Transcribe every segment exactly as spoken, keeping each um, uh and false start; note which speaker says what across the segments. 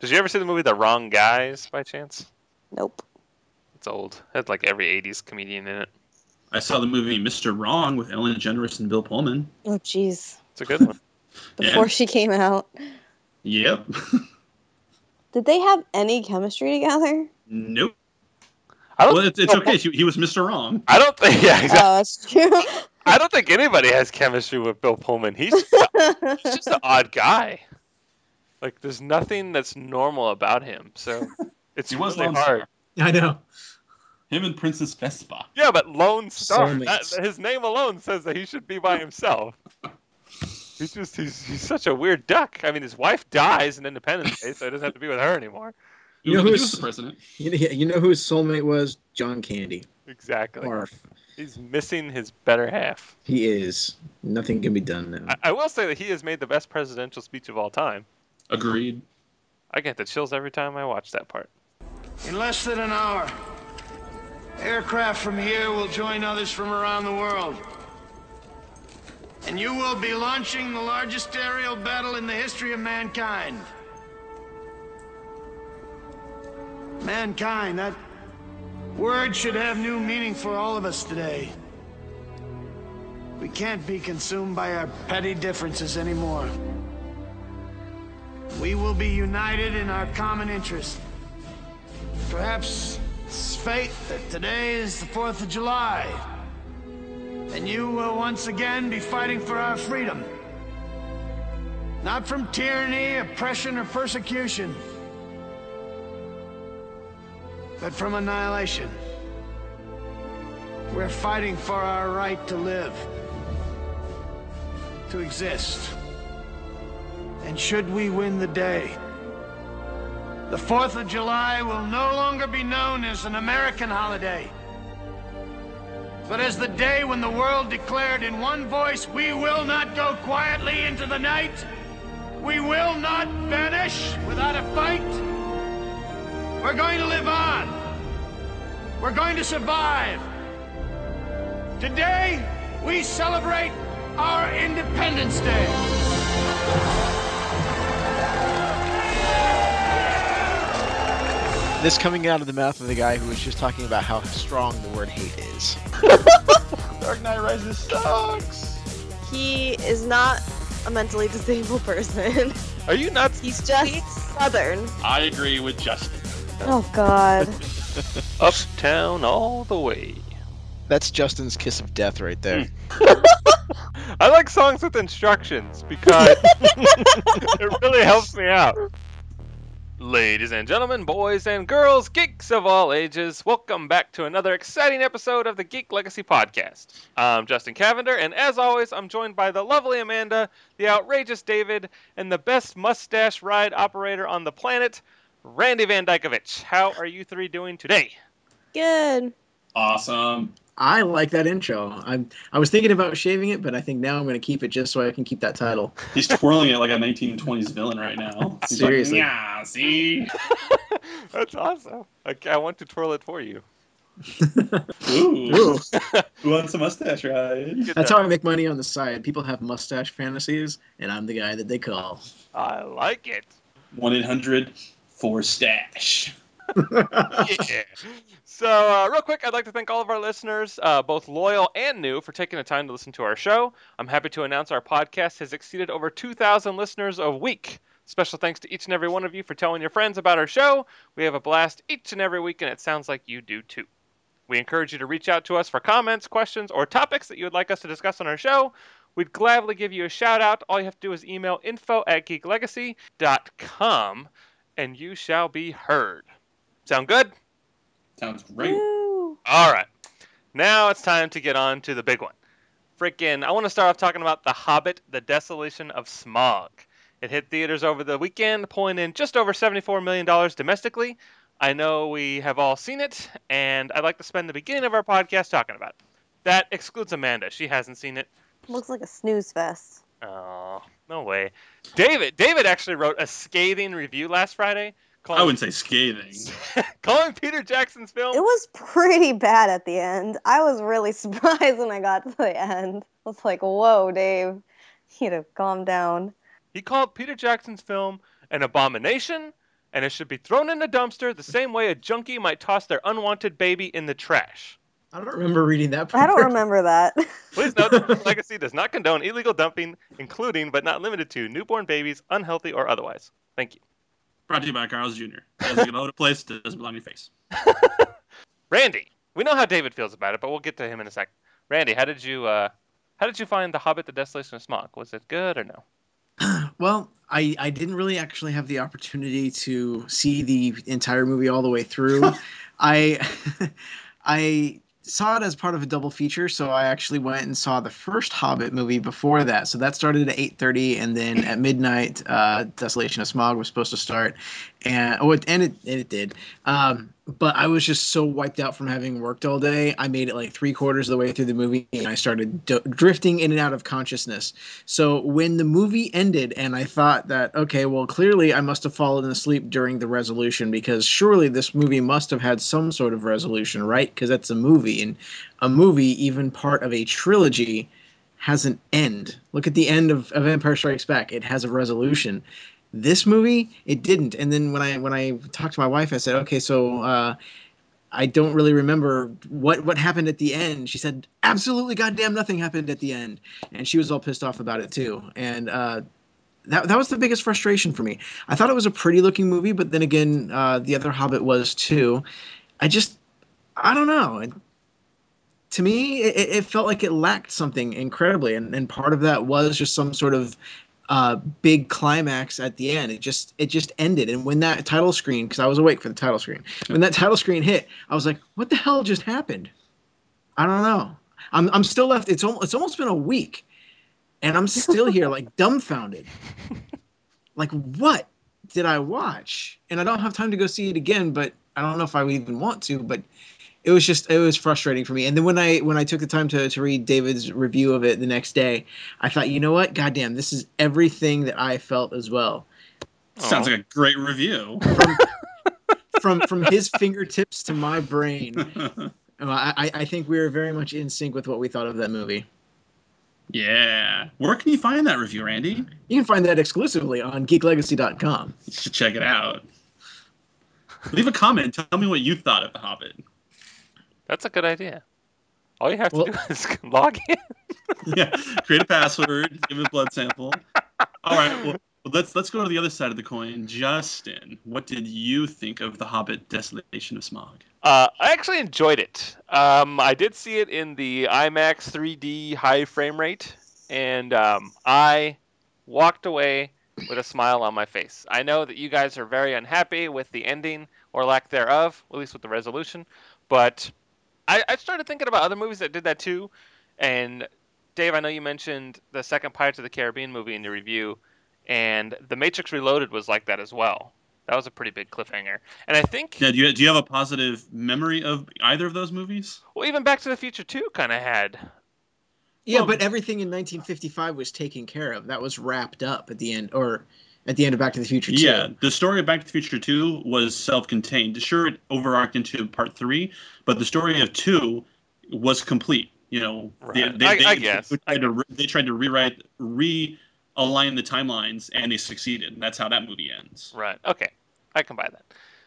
Speaker 1: Did you ever see the movie The Wrong Guys by chance?
Speaker 2: Nope.
Speaker 1: It's old. It had like every eighties comedian in it.
Speaker 3: I saw the movie Mister Wrong with Ellen DeGeneres and Bill Pullman.
Speaker 2: Oh, jeez.
Speaker 1: It's a good one.
Speaker 2: Before
Speaker 3: Yeah.
Speaker 2: she came out.
Speaker 3: Yep.
Speaker 2: Did they have any chemistry together?
Speaker 3: Nope.
Speaker 1: I don't.
Speaker 3: Well, it's, it's okay. He, he was Mister Wrong.
Speaker 1: I don't think. Yeah, exactly.
Speaker 2: Oh, that's true.
Speaker 1: I don't think anybody has chemistry with Bill Pullman. He's just, a, he's just an odd guy. Like, there's nothing that's normal about him. So it's
Speaker 3: He was
Speaker 1: really
Speaker 3: Lone
Speaker 1: hard.
Speaker 3: Star.
Speaker 4: I know.
Speaker 3: Him and Princess Vespa.
Speaker 1: Yeah, but Lone Star. That,
Speaker 4: Soulmates.
Speaker 1: his name alone says that he should be by himself. He's just he's he's such a weird duck. I mean, his wife dies in Independence Day, so he doesn't have to be with her anymore.
Speaker 3: You
Speaker 4: You
Speaker 3: know
Speaker 4: know
Speaker 3: he
Speaker 4: who's-
Speaker 3: was the president.
Speaker 4: You know, you know who his soulmate was? John Candy.
Speaker 1: Exactly.
Speaker 4: Barf.
Speaker 1: He's missing his better half.
Speaker 4: He is. Nothing can be done now.
Speaker 1: I, I will say that he has made the best presidential speech of all time.
Speaker 3: Agreed.
Speaker 1: I get the chills every time I watch that part.
Speaker 5: In less than an hour, aircraft from here will join others from around the world. And you will be launching the largest aerial battle in the history of mankind. Mankind, that word should have new meaning for all of us today. We can't be consumed by our petty differences anymore. We will be united in our common interest. Perhaps it's fate that today is the fourth of July. And you will once again be fighting for our freedom. Not from tyranny, oppression, or persecution, but from annihilation. We're fighting for our right to live, to exist. And should we win the day, the fourth of July will no longer be known as an American holiday, but as the day when the world declared in one voice, we will not go quietly into the night. We will not vanish without a fight. We're going to live on. We're going to survive. Today, we celebrate our Independence Day.
Speaker 4: This coming out of the mouth of the guy who was just talking about how strong the word hate is.
Speaker 3: Dark Knight Rises sucks.
Speaker 2: He is not a mentally disabled person.
Speaker 1: Are you nuts?
Speaker 2: He's just Southern.
Speaker 3: I agree with Justin.
Speaker 2: Oh, God.
Speaker 1: Uptown all the way.
Speaker 4: That's Justin's kiss of death right there.
Speaker 1: I like songs with instructions because it really helps me out. Ladies and gentlemen, boys and girls, geeks of all ages, welcome back to another exciting episode of the Geek Legacy Podcast. I'm Justin Cavender, and as always, I'm joined by the lovely Amanda, the outrageous David, and the best mustache ride operator on the planet, Randy Van Dykovich. How are you three doing today?
Speaker 2: Good.
Speaker 3: Awesome.
Speaker 4: I like that intro. I'm. I was thinking about shaving it, but I think now I'm going to keep it just so I can keep that title.
Speaker 3: He's twirling it like a nineteen twenties villain right now. He's
Speaker 4: Seriously.
Speaker 3: Like, yeah, see?
Speaker 1: That's awesome. I, I want to twirl it for you.
Speaker 3: Ooh.
Speaker 4: Ooh.
Speaker 3: Who wants a mustache ride?
Speaker 1: Get
Speaker 4: That's
Speaker 1: that.
Speaker 4: how I make money on the side. People have mustache fantasies, and I'm the guy that they call.
Speaker 1: I like it.
Speaker 3: one eight hundred four stash.
Speaker 1: Yeah. So, uh, real quick, I'd like to thank all of our listeners, uh, both loyal and new, for taking the time to listen to our show. I'm happy to announce our podcast has exceeded over two thousand listeners a week. Special thanks to each and every one of you for telling your friends about our show. We have a blast each and every week, and it sounds like you do too. We encourage you to reach out to us for comments, questions, or topics that you would like us to discuss on our show. We'd gladly give you a shout out. All you have to do is email info at geek legacy dot com, and you shall be heard. Sound good?
Speaker 3: Sounds great.
Speaker 2: Woo.
Speaker 1: All right. Now it's time to get on to the big one. Freaking, I want to start off talking about The Hobbit, The Desolation of Smaug. It hit theaters over the weekend, pulling in just over seventy-four million dollars domestically. I know we have all seen it, and I'd like to spend the beginning of our podcast talking about it. That excludes Amanda. She hasn't seen it.
Speaker 2: Looks like a snooze fest.
Speaker 1: Oh, no way. David, David actually wrote a scathing review last Friday.
Speaker 3: I wouldn't say scathing.
Speaker 1: calling Peter Jackson's film.
Speaker 2: It was pretty bad at the end. I was really surprised when I got to the end. I was like, whoa, Dave. You need to calm down.
Speaker 1: He called Peter Jackson's film an abomination and it should be thrown in a dumpster the same way a junkie might toss their unwanted baby in the trash.
Speaker 4: I don't remember reading that part.
Speaker 2: I don't remember that.
Speaker 1: Please note that the legacy does not condone illegal dumping, including but not limited to newborn babies, unhealthy or otherwise. Thank you.
Speaker 3: Brought to you by Carl's Junior Doesn't belong to a place, doesn't belong to your face.
Speaker 1: Randy, we know how David feels about it, but we'll get to him in a sec. Randy, how did you uh, how did you find The Hobbit: The Desolation of Smaug? Was it good or no?
Speaker 4: Well, I, I didn't really actually have the opportunity to see the entire movie all the way through. I I saw it as part of a double feature, so I actually went and saw the first Hobbit movie before that. So that started at eight thirty, and then at midnight, uh, Desolation of Smaug was supposed to start, and oh, it, and it and it did. Um, but I was just so wiped out from having worked all day. I made it like three quarters of the way through the movie, and I started d- drifting in and out of consciousness. So when the movie ended, and I thought that, okay, well, clearly I must have fallen asleep during the resolution, because surely this movie must have had some sort of resolution, right? Because that's a movie, and a movie, even part of a trilogy, has an end. Look at the end of, of Empire Strikes Back. It has a resolution. This movie, it didn't. And then when I when I talked to my wife, I said, okay, so uh, I don't really remember what, what happened at the end. She said, absolutely goddamn nothing happened at the end. And she was all pissed off about it too. And uh, that that was the biggest frustration for me. I thought it was a pretty looking movie, but then again, uh, the other Hobbit was too. I just, I don't know. It, to me, it, it felt like it lacked something incredibly. And, and part of that was just some sort of uh, big climax at the end. It just it just ended. And when that title screen, because I was awake for the title screen, when that title screen hit, I was like, what the hell just happened? I don't know. I'm I'm still left. It's almost, it's almost been a week, and I'm still here like dumbfounded. Like, what did I watch? And I don't have time to go see it again, but I don't know if I would even want to, but it was just, it was frustrating for me. And then when I when I took the time to, to read David's review of it the next day, I thought, you know what? Goddamn, this is everything that I felt as well.
Speaker 3: Sounds like a great review.
Speaker 4: From from, from his fingertips to my brain, I, I think we were very much in sync with what we thought of that movie.
Speaker 3: Yeah. Where can you find that review, Randy?
Speaker 4: You can find that exclusively on geek legacy dot com.
Speaker 3: You should check it out. Leave a comment. Tell me what you thought of The Hobbit.
Speaker 1: That's a good idea. All you have to
Speaker 4: Well-
Speaker 1: do is log in.
Speaker 3: Yeah. Create a password. Give it a blood sample. All right. Well, let's let's go to the other side of the coin. Justin, what did you think of The Hobbit: Desolation of Smaug?
Speaker 1: Uh, I actually enjoyed it. Um, I did see it in the IMAX three D high frame rate, and um, I walked away with a smile on my face. I know that you guys are very unhappy with the ending or lack thereof, at least with the resolution, but I, I started thinking about other movies that did that too. And Dave, I know you mentioned the second Pirates of the Caribbean movie in your review, and The Matrix Reloaded was like that as well. That was a pretty big cliffhanger. And I think,
Speaker 3: Yeah, do you do you have a positive memory of either of those movies?
Speaker 1: well, even Back to the Future two kind of had.
Speaker 4: Yeah,
Speaker 3: Well-
Speaker 4: but everything in nineteen fifty-five was taken care of. That was wrapped up at the end, or at the end of Back to the Future two.
Speaker 3: Yeah, the story of Back to the Future two was self-contained. Sure, it overarched into part three, but the story of two was complete. You know, they,
Speaker 1: Right.
Speaker 3: they,
Speaker 1: I-
Speaker 3: they,
Speaker 1: I guess.
Speaker 3: They tried, to, re- they tried to rewrite, realign the timelines, and they succeeded. And that's how that movie ends.
Speaker 1: Right. Okay. I can buy that.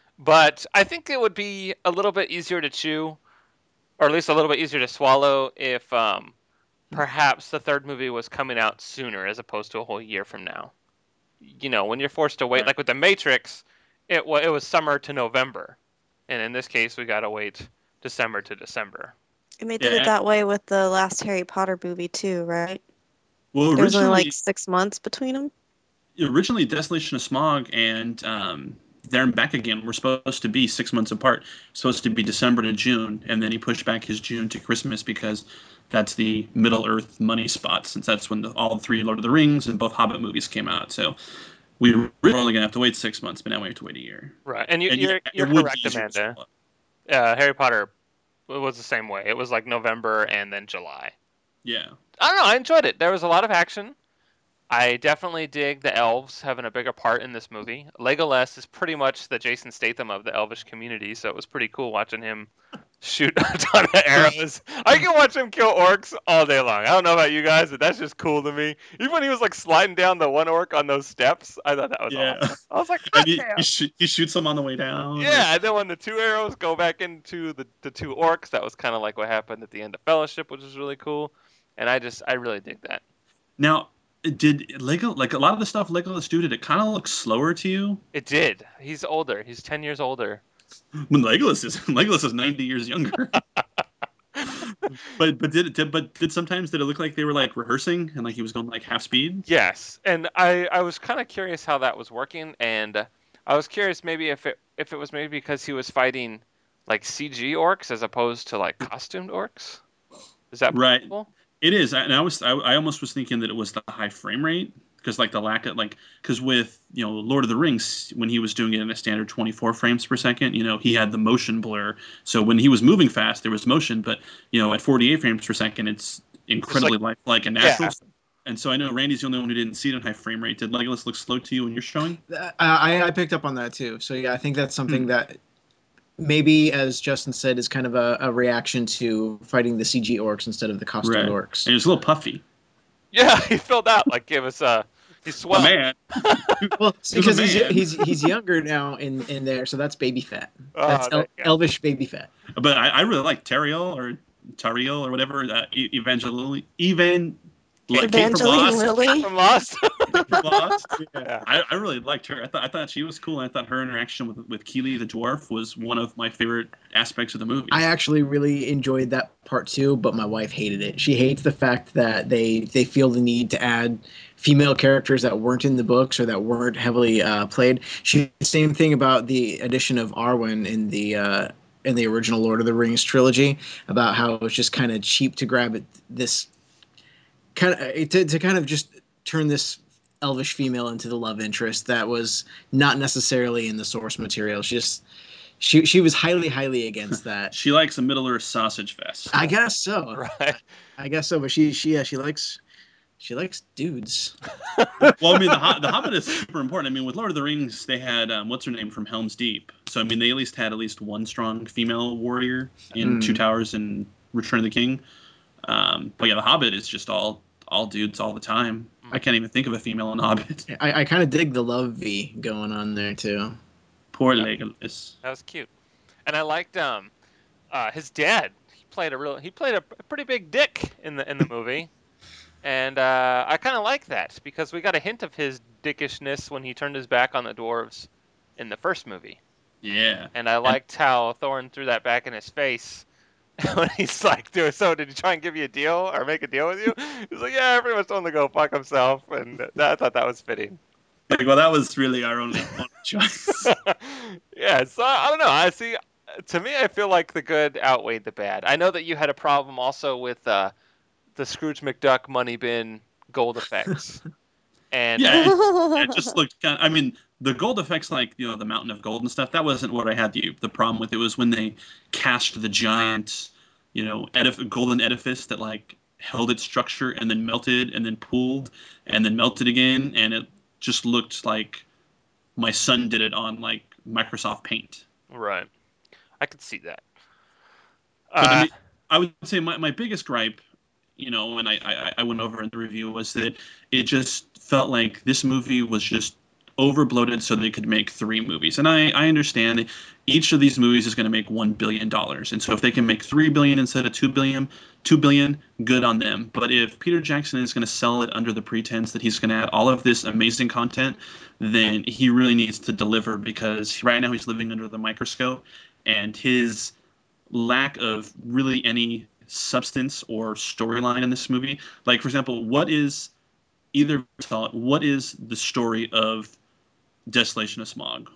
Speaker 1: But I think it would be a little bit easier to chew, or at least a little bit easier to swallow, if um, perhaps the third movie was coming out sooner as opposed to a whole year from now. You know, when you're forced to wait,
Speaker 3: Right.
Speaker 1: like with The Matrix, it, wa- it was summer to November. And in this case, we got to wait December to December.
Speaker 6: And they did
Speaker 3: Yeah.
Speaker 6: it that way with the last Harry Potter movie too, right?
Speaker 3: Well,
Speaker 6: There was only
Speaker 3: originally,
Speaker 6: like six months between them.
Speaker 3: originally Desolation of Smog and um, There and Back Again were supposed to be six months apart. Supposed to be December to June, and then he pushed back his June to Christmas because that's the Middle Earth money spot, since that's when the, all three Lord of the Rings and both Hobbit movies came out. So we were only gonna have to wait six months, but now we have to wait a year.
Speaker 1: Right. And, you,
Speaker 3: And
Speaker 1: you're,
Speaker 3: yeah, it
Speaker 1: you're
Speaker 3: would be
Speaker 1: correct,
Speaker 3: easier to
Speaker 1: Amanda.
Speaker 3: swallow.
Speaker 1: Uh, Harry Potter it was the same way. It was like November and then July.
Speaker 3: Yeah.
Speaker 1: I don't know. I enjoyed it. There was a lot of action. I definitely dig the elves having a bigger part in this movie. Legolas is pretty much the Jason Statham of the elvish community, so it was pretty cool watching him shoot a ton of arrows. I can watch him kill orcs all day long. I don't know about you guys, but that's just cool to me. Even when he was like sliding down the one orc on those steps, I thought that was
Speaker 3: Yeah.
Speaker 1: awesome. I was like,
Speaker 3: And
Speaker 1: hot
Speaker 3: he,
Speaker 1: damn.
Speaker 3: he, sh- he shoots them on the way down.
Speaker 1: Yeah, and then when the two arrows go back into the, the two orcs, that was kind of like what happened at the end of Fellowship, which was really cool. And I just, I really dig that.
Speaker 3: Now, did Lego, like a lot of the stuff Legolas do, did it kind of look slower to you?
Speaker 1: It did. He's older. He's ten years older.
Speaker 3: When Legolas is Legolas is ninety years younger. but but did it did, but did sometimes did it look like they were like rehearsing and like he was going like half speed?
Speaker 1: Yes, and I, I was kind of curious how that was working, and I was curious maybe if it if it was maybe because he was fighting like C G orcs as opposed to like costumed orcs. Is that
Speaker 3: Right.
Speaker 1: possible?
Speaker 3: It is, and I was I, I almost was thinking that it was the high frame rate because like the lack of like because with you know Lord of the Rings when he was doing it in a standard twenty-four frames per second, you know he had the motion blur, so when he was moving fast there was motion, but you know at forty-eight frames per second it's incredibly
Speaker 1: like-
Speaker 3: lifelike and natural.
Speaker 1: Yeah.
Speaker 3: And so I know Randy's the only one who didn't see it in high frame rate. Did Legolas look slow to you when you're showing?
Speaker 4: Uh, I, I picked up on that too. So yeah, I think that's something
Speaker 3: Hmm.
Speaker 4: that maybe, as Justin said, is kind of a, a reaction to fighting the C G orcs instead of the costumed
Speaker 3: Right.
Speaker 4: orcs.
Speaker 3: And it was a little puffy.
Speaker 1: Yeah, he filled out like give us a he
Speaker 3: Oh
Speaker 1: swelled.
Speaker 3: man,
Speaker 4: Well, it's because
Speaker 3: a
Speaker 4: he's,
Speaker 3: man.
Speaker 4: he's he's younger now in, in there, so that's baby fat.
Speaker 1: Oh,
Speaker 4: That's
Speaker 1: there
Speaker 4: el-
Speaker 1: you go.
Speaker 4: elvish baby fat.
Speaker 3: but I, I really like Tariel or Tariel or whatever. Uh, E- Evangeline, Evan, like Kate from
Speaker 6: Evangeline
Speaker 3: Lost.
Speaker 6: Lilly.
Speaker 1: From Lost.
Speaker 3: Kate from Lost.
Speaker 1: Yeah.
Speaker 3: I, I really liked her. I thought I thought she was cool. And I thought her interaction with with Keely the dwarf was one of my favorite aspects of the movie.
Speaker 4: I actually really enjoyed that part too, but my wife hated it. She hates the fact that they they feel the need to add female characters that weren't in the books or that weren't heavily uh, played. She same thing about the addition of Arwen in the uh, in the original Lord of the Rings trilogy, about how it was just kind of cheap to grab it this kind of to, to kind of just turn this elvish female into the love interest that was not necessarily in the source material. She just she she was highly highly against that.
Speaker 3: She likes a Middle Earth sausage fest.
Speaker 4: I guess so.
Speaker 1: Right.
Speaker 4: I guess so. But she she yeah she likes she likes dudes.
Speaker 3: Well, I mean, the, Ho- the Hobbit is super important. I mean, with Lord of the Rings, they had um, what's her name from Helm's Deep. So I mean, they at least had at least one strong female warrior in
Speaker 4: Mm.
Speaker 3: Two Towers and Return of the King. Um, but yeah, the Hobbit is just all all dudes all the time. I can't even think of a female in Hobbit.
Speaker 4: I, I kind of dig the love V going on there too.
Speaker 3: Poor
Speaker 1: Yeah.
Speaker 3: Legolas.
Speaker 1: That was cute. And I liked um uh his dad. He played a real he played a, a pretty big dick in the in the movie. And uh, I kind of like that because we got a hint of his dickishness when he turned his back on the dwarves in the first movie.
Speaker 3: Yeah.
Speaker 1: And I liked how Thorin threw that back in his face when he's like, "Dude, so did he try and give you a deal or make a deal with you?" He's like, "Yeah, I pretty much told him to go fuck himself," and th- I thought that was fitting.
Speaker 3: Like, well, that was really our only one choice.
Speaker 1: Yeah, so I don't know. I see. To me, I feel like the good outweighed the bad. I know that you had a problem also with uh, the Scrooge McDuck money bin gold effects, and
Speaker 3: Yeah, it, it just looked kind of, I mean, the gold effects, like, you know, the mountain of gold and stuff, that wasn't what I had the, the problem with. It was when they cast the giant, you know, edif- golden edifice that, like, held its structure and then melted and then pooled and then melted again. And it just looked like my son did it on, like, Microsoft Paint.
Speaker 1: right, I could see that.
Speaker 3: But I
Speaker 1: Uh,
Speaker 3: mean, I would say my, my biggest gripe, you know, and I, I, I went over in the review, was that it just felt like this movie was just over bloated so they could make three movies. And I, I understand each of these movies is going to make one billion dollars. And so if they can make three billion dollars instead of two billion dollars, two billion dollars, good on them. But if Peter Jackson is going to sell it under the pretense that he's going to add all of this amazing content, then he really needs to deliver, because right now he's living under the microscope, and his lack of really any substance or storyline in this movie. Like, for example, what is either what is the story of Desolation of Smog?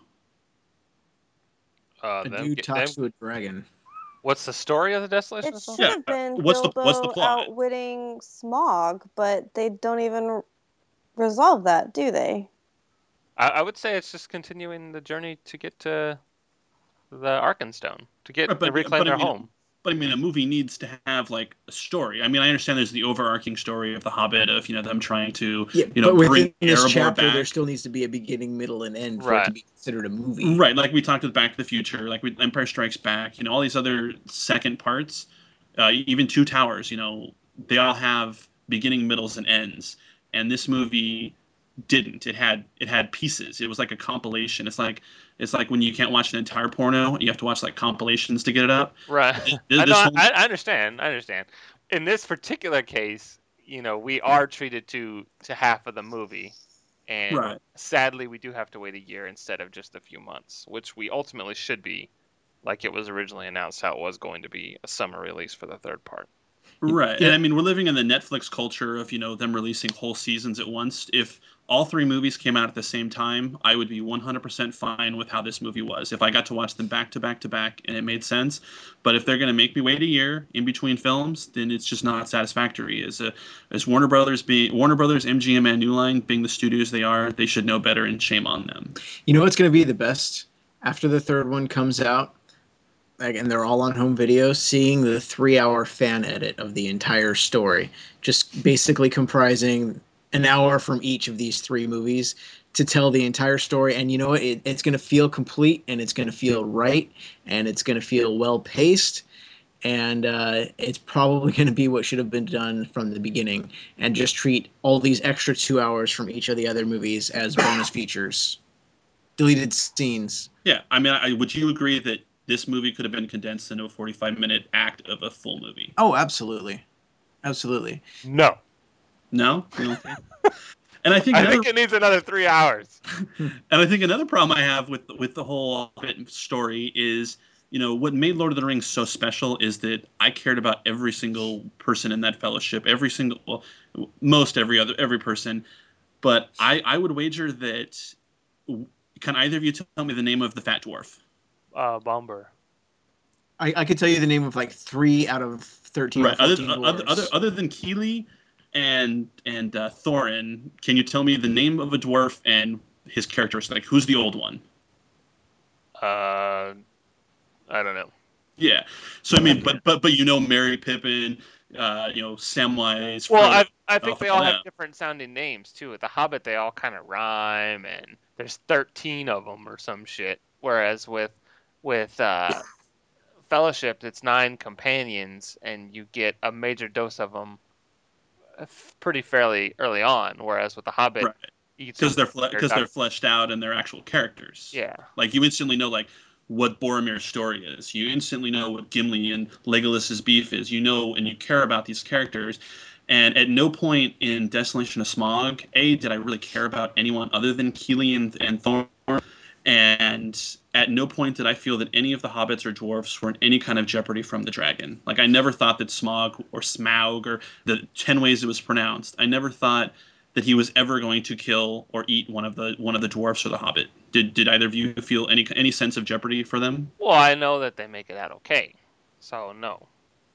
Speaker 1: uh,
Speaker 4: A
Speaker 1: them,
Speaker 4: dude
Speaker 1: get-
Speaker 4: talks
Speaker 1: them-
Speaker 4: to a dragon.
Speaker 1: what's the story of the Desolation
Speaker 2: It
Speaker 1: of Smog?
Speaker 2: should
Speaker 3: Yeah,
Speaker 2: have been
Speaker 3: what's the-
Speaker 2: Bilbo
Speaker 3: what's the plot?
Speaker 2: outwitting Smog, but they don't even resolve that, do they?
Speaker 1: I, I would say it's just continuing the journey to get to the Arkenstone, to get
Speaker 3: Right, but-
Speaker 1: to reclaim
Speaker 3: but I
Speaker 1: their
Speaker 3: mean,
Speaker 1: home.
Speaker 3: But I mean, a movie needs to have like a story. I mean, I understand there's the overarching story of The Hobbit of you know them trying to
Speaker 4: Yeah,
Speaker 3: you know
Speaker 4: but
Speaker 3: bring
Speaker 4: within this
Speaker 3: Erebor
Speaker 4: chapter,
Speaker 3: back.
Speaker 4: there still needs to be a beginning, middle, and end for it to
Speaker 1: Right.
Speaker 4: be considered a movie.
Speaker 3: Right, like we talked with Back to the Future, like with Empire Strikes Back, you know, all these other second parts, uh, even Two Towers, you know, they all have beginning, middles, and ends. And this movie didn't. It had it had pieces. It was like a compilation. It's like it's like when you can't watch an entire porno, you have to watch like compilations to get it up.
Speaker 1: Right.
Speaker 3: Th-
Speaker 1: I know.
Speaker 3: This whole
Speaker 1: I, I understand. I understand. In this particular case, you know, we are treated to to half of the movie, and
Speaker 3: right.
Speaker 1: sadly, we do have to wait a year instead of just a few months, which we ultimately should be, like it was originally announced how it was going to be a summer release for the third part.
Speaker 3: Right.
Speaker 4: Yeah.
Speaker 3: And I mean, we're living in the Netflix culture of, you know, them releasing whole seasons at once. If all three movies came out at the same time, I would be one hundred percent fine with how this movie was. If I got to watch them back to back to back and it made sense. But if they're going to make me wait a year in between films, then it's just not satisfactory. As a, as Warner Brothers being Warner Brothers, M G M, and New Line being the studios they are, they should know better, and shame on them.
Speaker 4: You know what's going to be the best after the third one comes out? Like, and they're all on home video, seeing the three-hour fan edit of the entire story, just basically comprising an hour from each of these three movies to tell the entire story. And you know what? It, it's going to feel complete, and it's going to feel right, and it's going to feel well-paced, and uh, it's probably going to be what should have been done from the beginning, and just treat all these extra two hours from each of the other movies as bonus features, deleted scenes.
Speaker 3: Yeah. I mean, I, would you agree that this movie could have been condensed into a forty-five minute act of a full movie?
Speaker 4: Oh, absolutely. Absolutely.
Speaker 1: No,
Speaker 3: No? You don't think? And I think
Speaker 1: I
Speaker 3: another,
Speaker 1: think it needs another three hours.
Speaker 3: and I think another problem I have with with the whole Hobbit story is, you know, what made Lord of the Rings so special is that I cared about every single person in that fellowship, every single, well, most every other every person. But I I would wager that, can either of you tell me the name of the fat dwarf?
Speaker 1: Uh, Bomber.
Speaker 4: I, I could tell you the name of like three out of thirteen
Speaker 3: Right.
Speaker 4: or
Speaker 3: Other,
Speaker 4: fourteen
Speaker 3: other
Speaker 4: dwarves.
Speaker 3: other other than Keeley and and uh, Thorin, can you tell me the name of a dwarf and his characteristic? Like, who's the old one?
Speaker 1: Uh, I don't know.
Speaker 3: Yeah. So I mean, but but but you know, Merry Pippin, uh, you know, Samwise.
Speaker 1: Well,
Speaker 3: Frodo,
Speaker 1: I I think they
Speaker 3: all
Speaker 1: all have
Speaker 3: that.
Speaker 1: different sounding names too. At the Hobbit, they all kind of rhyme, and there's thirteen of them or some shit. Whereas with with uh, Fellowship, it's nine companions, and you get a major dose of them pretty fairly early on. Whereas with the Hobbit,
Speaker 3: Right.
Speaker 1: each
Speaker 3: Because they're because
Speaker 1: they're
Speaker 3: they're
Speaker 1: not-
Speaker 3: fleshed out and they're actual characters.
Speaker 1: yeah.
Speaker 3: Like, you instantly know like what Boromir's story is. You instantly know what Gimli and Legolas's beef is. You know, and you care about these characters. And at no point in Desolation of Smog, A, did I really care about anyone other than Keeley and, and Thorn. And at no point did I feel that any of the hobbits or dwarfs were in any kind of jeopardy from the dragon. Like, I never thought that Smog or Smaug or the ten ways it was pronounced, I never thought that he was ever going to kill or eat one of the one of the dwarfs or the hobbit. Did did either of you feel any any sense of jeopardy for them?
Speaker 1: Well, I know that they make it out okay, so no.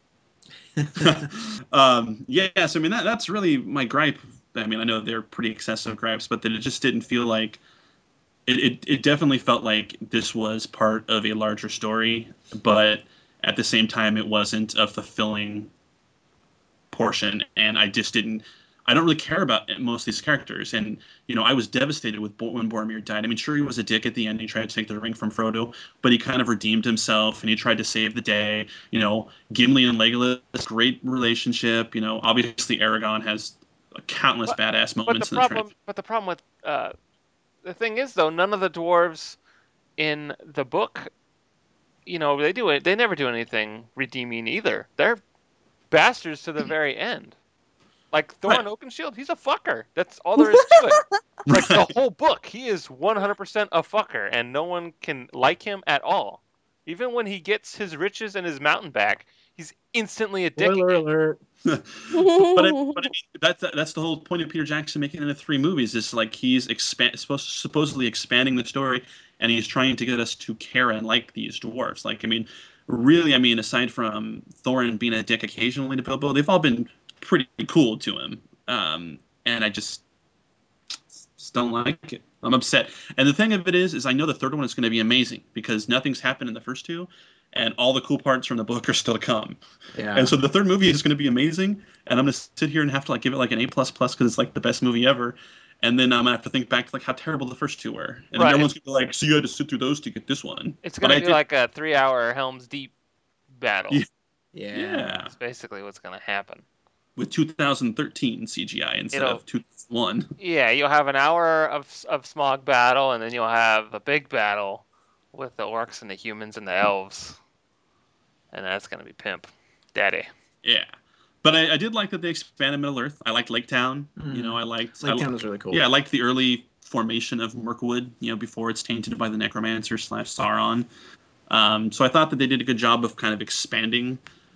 Speaker 3: um, yes, I mean that that's really my gripe. I mean, I know they're pretty excessive gripes, but that it just didn't feel like it, it. It definitely felt like this was part of a larger story, but at the same time, it wasn't a fulfilling portion, and I just didn't. I don't really care about most of these characters, and you know, I was devastated with Bo- when Boromir died. I mean, sure, he was a dick at the end. He tried to take the ring from Frodo, but he kind of redeemed himself, and he tried to save the day. You know, Gimli and Legolas, great relationship. You know, obviously Aragorn has countless
Speaker 1: But-
Speaker 3: badass
Speaker 1: But
Speaker 3: moments
Speaker 1: the
Speaker 3: in the
Speaker 1: problem,
Speaker 3: trailer.
Speaker 1: but the problem with uh, the thing is though, none of the dwarves in the book, you know, they do it. They never do anything redeeming either. They're bastards to the very end. Like Thorin Oakenshield, he's a fucker. That's all there is to it. Like the whole book, he is one hundred percent a fucker, and no one can like him at all. Even when he gets his riches and his mountain back, he's instantly a dick.
Speaker 4: Spoiler alert.
Speaker 3: but it, but I mean, that's that's the whole point of Peter Jackson making it into three movies. Is like he's expand supposed supposedly expanding the story, and he's trying to get us to care and like these dwarves. Like, I mean, really, I mean, aside from Thorin being a dick occasionally to Bilbo, they've all been pretty cool to him. Um, and I just just don't like it. I'm upset. And the thing of it is, is I know the third one is going to be amazing because nothing's happened in the first two. and all the cool parts from the book are still to come.
Speaker 4: Yeah.
Speaker 3: And so the third movie is going to be amazing, and I'm going to sit here and have to like give it like an A plus plus because it's like the best movie ever. And then I'm gonna have to think back to like how terrible the first two were, and
Speaker 1: Right.
Speaker 3: then everyone's gonna be like, "So you had to sit through those to get this one."
Speaker 1: It's
Speaker 3: But
Speaker 1: gonna
Speaker 3: I
Speaker 1: be
Speaker 3: did-
Speaker 1: like a three-hour Helm's Deep battle.
Speaker 3: Yeah.
Speaker 4: yeah.
Speaker 3: Yeah.
Speaker 1: That's basically what's gonna happen.
Speaker 3: with two thousand thirteen C G I instead
Speaker 1: It'll-
Speaker 3: of two thousand one.
Speaker 1: Yeah, you'll have an hour of of smog battle, and then you'll have a big battle with the orcs and the humans and the elves, and that's gonna be pimp, daddy.
Speaker 3: Yeah, but I, I did like that they expanded Middle Earth. I liked Lake Town.
Speaker 4: Mhm.
Speaker 3: You know, I liked.
Speaker 4: Lake
Speaker 3: I,
Speaker 4: Town was really cool.
Speaker 3: Yeah, I liked the early formation of Mirkwood. You know, before it's tainted by the Necromancer slash Sauron. Um, so I thought that they did a good job of kind of expanding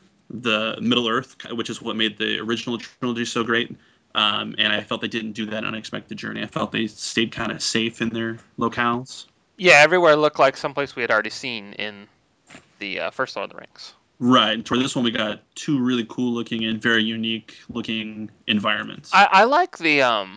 Speaker 3: the Middle Earth, which is what made the original trilogy so great. Um, and I felt they didn't do that Unexpected Journey. I felt they stayed kind of safe in their locales.
Speaker 1: Yeah, everywhere looked like someplace we had already seen in the uh, first Lord of the Rings.
Speaker 3: Right. And for this one, we got two really cool looking and very unique looking environments.
Speaker 1: I, I like the um,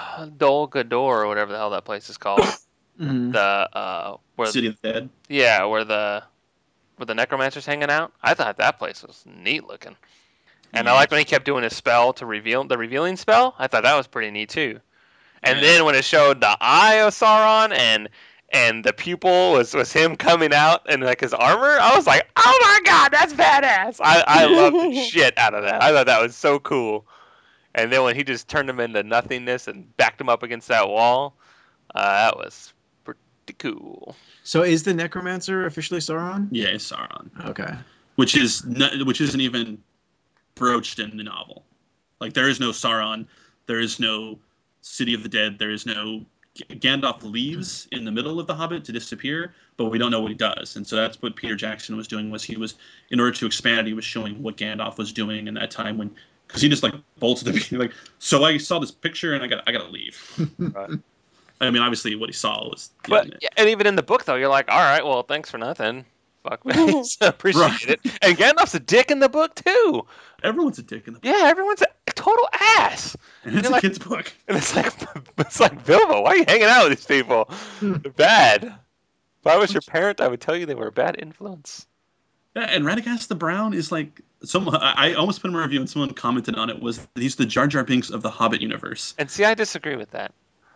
Speaker 1: Dol Guldur or whatever the hell that place is called.
Speaker 4: Mhm.
Speaker 1: the uh, where
Speaker 3: City of the Dead.
Speaker 1: yeah, where the where the necromancer's hanging out. I thought that place was neat looking, and I
Speaker 3: Yeah.
Speaker 1: liked when he kept doing his spell to reveal the revealing spell. I thought that was pretty neat too. And
Speaker 3: Yeah.
Speaker 1: then when it showed the eye of Sauron and and the pupil was, was him coming out in like his armor, I was like, oh my god, that's badass! I I loved the shit out of that. I thought that was so cool. And then when he just turned him into nothingness and backed him up against that wall, uh, that was pretty cool.
Speaker 4: So is the Necromancer officially Sauron?
Speaker 3: Yeah, it's Sauron,
Speaker 4: Okay.
Speaker 3: which is n- which isn't even broached in the novel. Like there is no Sauron, there is no City of the Dead, there is no G- Gandalf leaves in the middle of The Hobbit to disappear, but we don't know what he does. And so that's what Peter Jackson was doing. Was he was in order to expand, he was showing what Gandalf was doing in that time when, because he just like bolted the like. So I saw this picture and I got I got to leave.
Speaker 1: Right.
Speaker 3: I mean, obviously, what he saw was. the
Speaker 1: But
Speaker 3: end.
Speaker 1: yeah, and even in the book though, you're like, all right, well, thanks for nothing. Fuck me, appreciate
Speaker 3: Right.
Speaker 1: it. And Gandalf's a dick in the book too.
Speaker 3: Everyone's a dick in the
Speaker 1: Yeah, everyone's a total ass.
Speaker 3: and it's
Speaker 1: You're
Speaker 3: a
Speaker 1: like-
Speaker 3: kid's book.
Speaker 1: And it's like, it's like Bilbo. Why are you hanging out with these people? They're bad. If I was your parent, I would tell you they were a bad influence.
Speaker 3: Yeah, and Radagast the Brown is like some. I I almost put in a review and someone commented on it. Was he's the Jar Jar Binks of the Hobbit universe?
Speaker 1: And see, I disagree with that.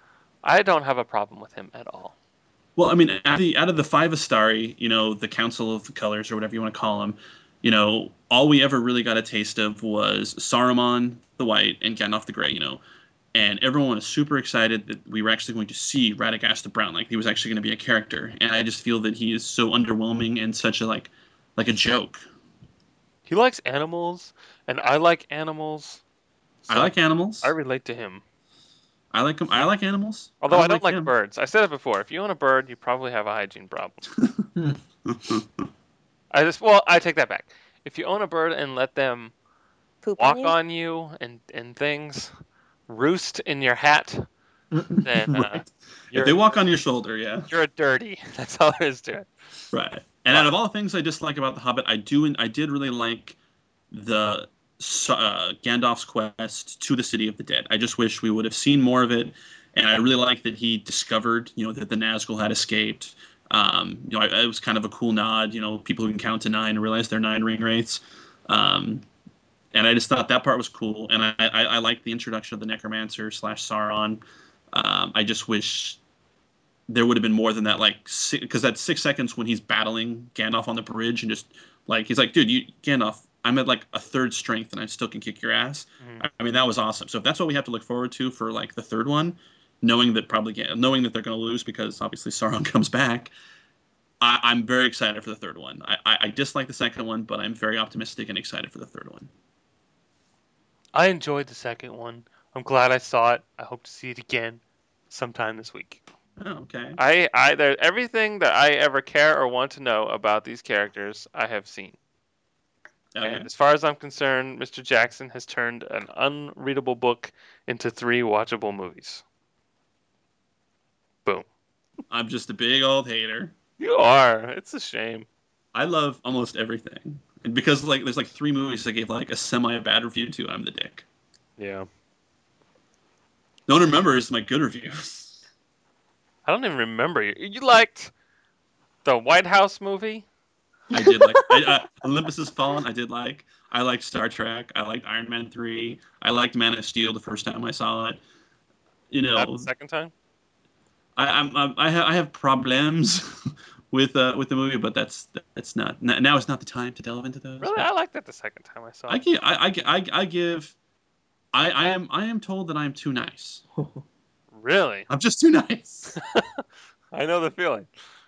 Speaker 1: I don't have a problem with him at all.
Speaker 3: Well, I mean, out of the, out of the five Astari, you know, the Council of the Colors or whatever you want to call them, you know, all we ever really got a taste of was Saruman the White and Gandalf the Grey. You know, and everyone was super excited that we were actually going to see Radagast the Brown, like he was actually going to be a character. And I just feel that he is so underwhelming and such a like like a joke.
Speaker 1: He likes animals, and I like animals.
Speaker 3: I
Speaker 1: so
Speaker 3: like animals.
Speaker 1: I relate to him.
Speaker 3: I like 'em- I like animals.
Speaker 1: Although I, don't like
Speaker 3: him.
Speaker 1: birds. I said it before. If you own a bird, you probably have a hygiene problem. I just well, I take that back. If you own a bird and let them
Speaker 2: Poop
Speaker 1: walk
Speaker 2: on you?
Speaker 1: on you and and things, roost in your hat, then uh,
Speaker 3: Right.
Speaker 1: you're
Speaker 3: If they walk on your shoulder, yeah.
Speaker 1: you're a dirty. That's all there is to it.
Speaker 3: Right. And out of all the things I dislike about The Hobbit, I do I did really like the uh, Gandalf's quest to the City of the Dead. I just wish we would have seen more of it, and I really like that he discovered, you know, that the Nazgul had escaped. Um, you know, I, it was kind of a cool nod. You know, people who can count to nine and realize they're nine ring wraiths. Um, and I just thought that part was cool, and I I, I like the introduction of the Necromancer slash Sauron. Um, I just wish there would have been more than that, like, because that six seconds when he's battling Gandalf on the bridge and just like he's like, dude, you Gandalf, I'm at like a third strength and I still can kick your ass.
Speaker 1: Mhm.
Speaker 3: I, I mean, that was awesome. So if that's what we have to look forward to for like the third one, knowing that probably Gan- knowing that they're going to lose because obviously Sauron comes back, I, I'm very excited for the third one. I, I, I dislike the second one, but I'm very optimistic and excited for the third one.
Speaker 1: I enjoyed the second one. I'm glad I saw it. I hope to see it again sometime this week.
Speaker 3: Oh, okay.
Speaker 1: I, I, there, everything that I ever care or want to know about these characters, I have seen.
Speaker 3: Okay.
Speaker 1: And as far as I'm concerned, Mister Jackson has turned an unreadable book into three watchable movies. Boom.
Speaker 3: I'm just a big old hater.
Speaker 1: You are. It's a shame.
Speaker 3: I love almost everything. And because like there's like three movies I gave like a semi bad review to, I'm the dick.
Speaker 1: Yeah.
Speaker 3: No one remembers my good reviews.
Speaker 1: I don't even remember you. You liked the White House movie?
Speaker 3: I did like I, uh, Olympus Has Fallen. I did like. I liked Star Trek. I liked Iron Man three. I liked Man of Steel the first time I saw it. You
Speaker 1: Not
Speaker 3: know,
Speaker 1: the second time.
Speaker 3: I I'm, I'm I have I have problems with uh with the movie, but that's that's not now is not the time to delve into those.
Speaker 1: Really,
Speaker 3: but
Speaker 1: I liked it the second time I saw
Speaker 3: I
Speaker 1: it.
Speaker 3: give I, I, I, I give I, I am I am told that I am too nice.
Speaker 1: Really,
Speaker 3: I'm just too nice.
Speaker 1: I know the feeling.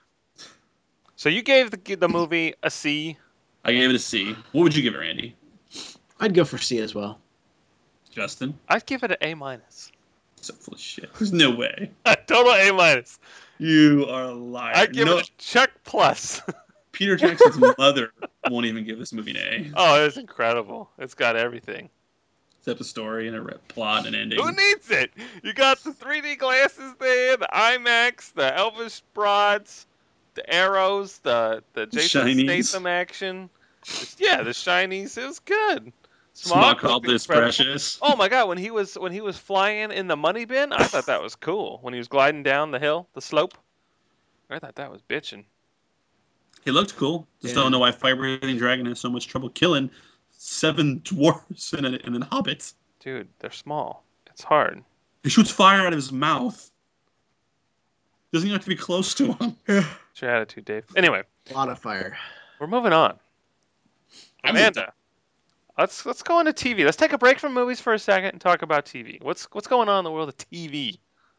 Speaker 1: So you gave the the movie a C.
Speaker 3: I gave it a C. What would you give it, Randy?
Speaker 4: I'd go for C as well.
Speaker 3: Justin?
Speaker 1: I'd give it an A minus.
Speaker 3: So full of shit. There's no way.
Speaker 1: A total A minus.
Speaker 3: You are a liar.
Speaker 1: I'd give
Speaker 3: no,
Speaker 1: it a check plus.
Speaker 3: Peter Jackson's mother won't even give this movie an A.
Speaker 1: Oh, it's incredible. It's got everything.
Speaker 3: Except a story and a re- plot and ending.
Speaker 1: Who needs it? You got the three D glasses there, the IMAX, the Elvis broads, the arrows, the the Jason
Speaker 3: Shinies.
Speaker 1: Statham action. Yeah, the shinies. It was good.
Speaker 3: Smog
Speaker 1: Smog
Speaker 3: called
Speaker 1: looked
Speaker 3: this
Speaker 1: incredible.
Speaker 3: precious.
Speaker 1: Oh my god, when he was when he was flying in the money bin, I thought that was cool. When he was gliding down the hill, the slope, I thought that was bitching.
Speaker 3: He looked cool. Just
Speaker 1: Yeah.
Speaker 3: don't know why Fire Breathing Dragon has so much trouble killing seven dwarves and, a, and then hobbits.
Speaker 1: Dude, they're small. It's hard.
Speaker 3: He shoots fire out of his mouth. Doesn't even have to be close to him.
Speaker 1: What's your attitude, Dave? Anyway,
Speaker 4: A lot of fire.
Speaker 1: we're moving on.
Speaker 3: I'm
Speaker 1: Amanda, let's let's go into T V. Let's take a break from movies for a second and talk about T V. What's what's going on in the world of T V?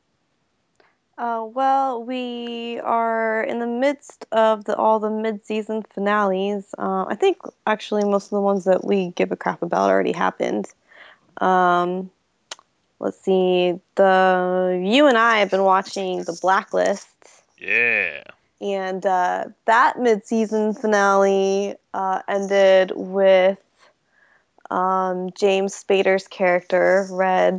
Speaker 2: Uh, well, we are in the midst of the, all the mid-season finales. Uh, I think actually most of the ones that we give a crap about already happened. Um, let's see. The you and I have been watching The Blacklist,
Speaker 1: Yeah.
Speaker 2: and uh, that mid-season finale uh, ended with um, James Spader's character, Red,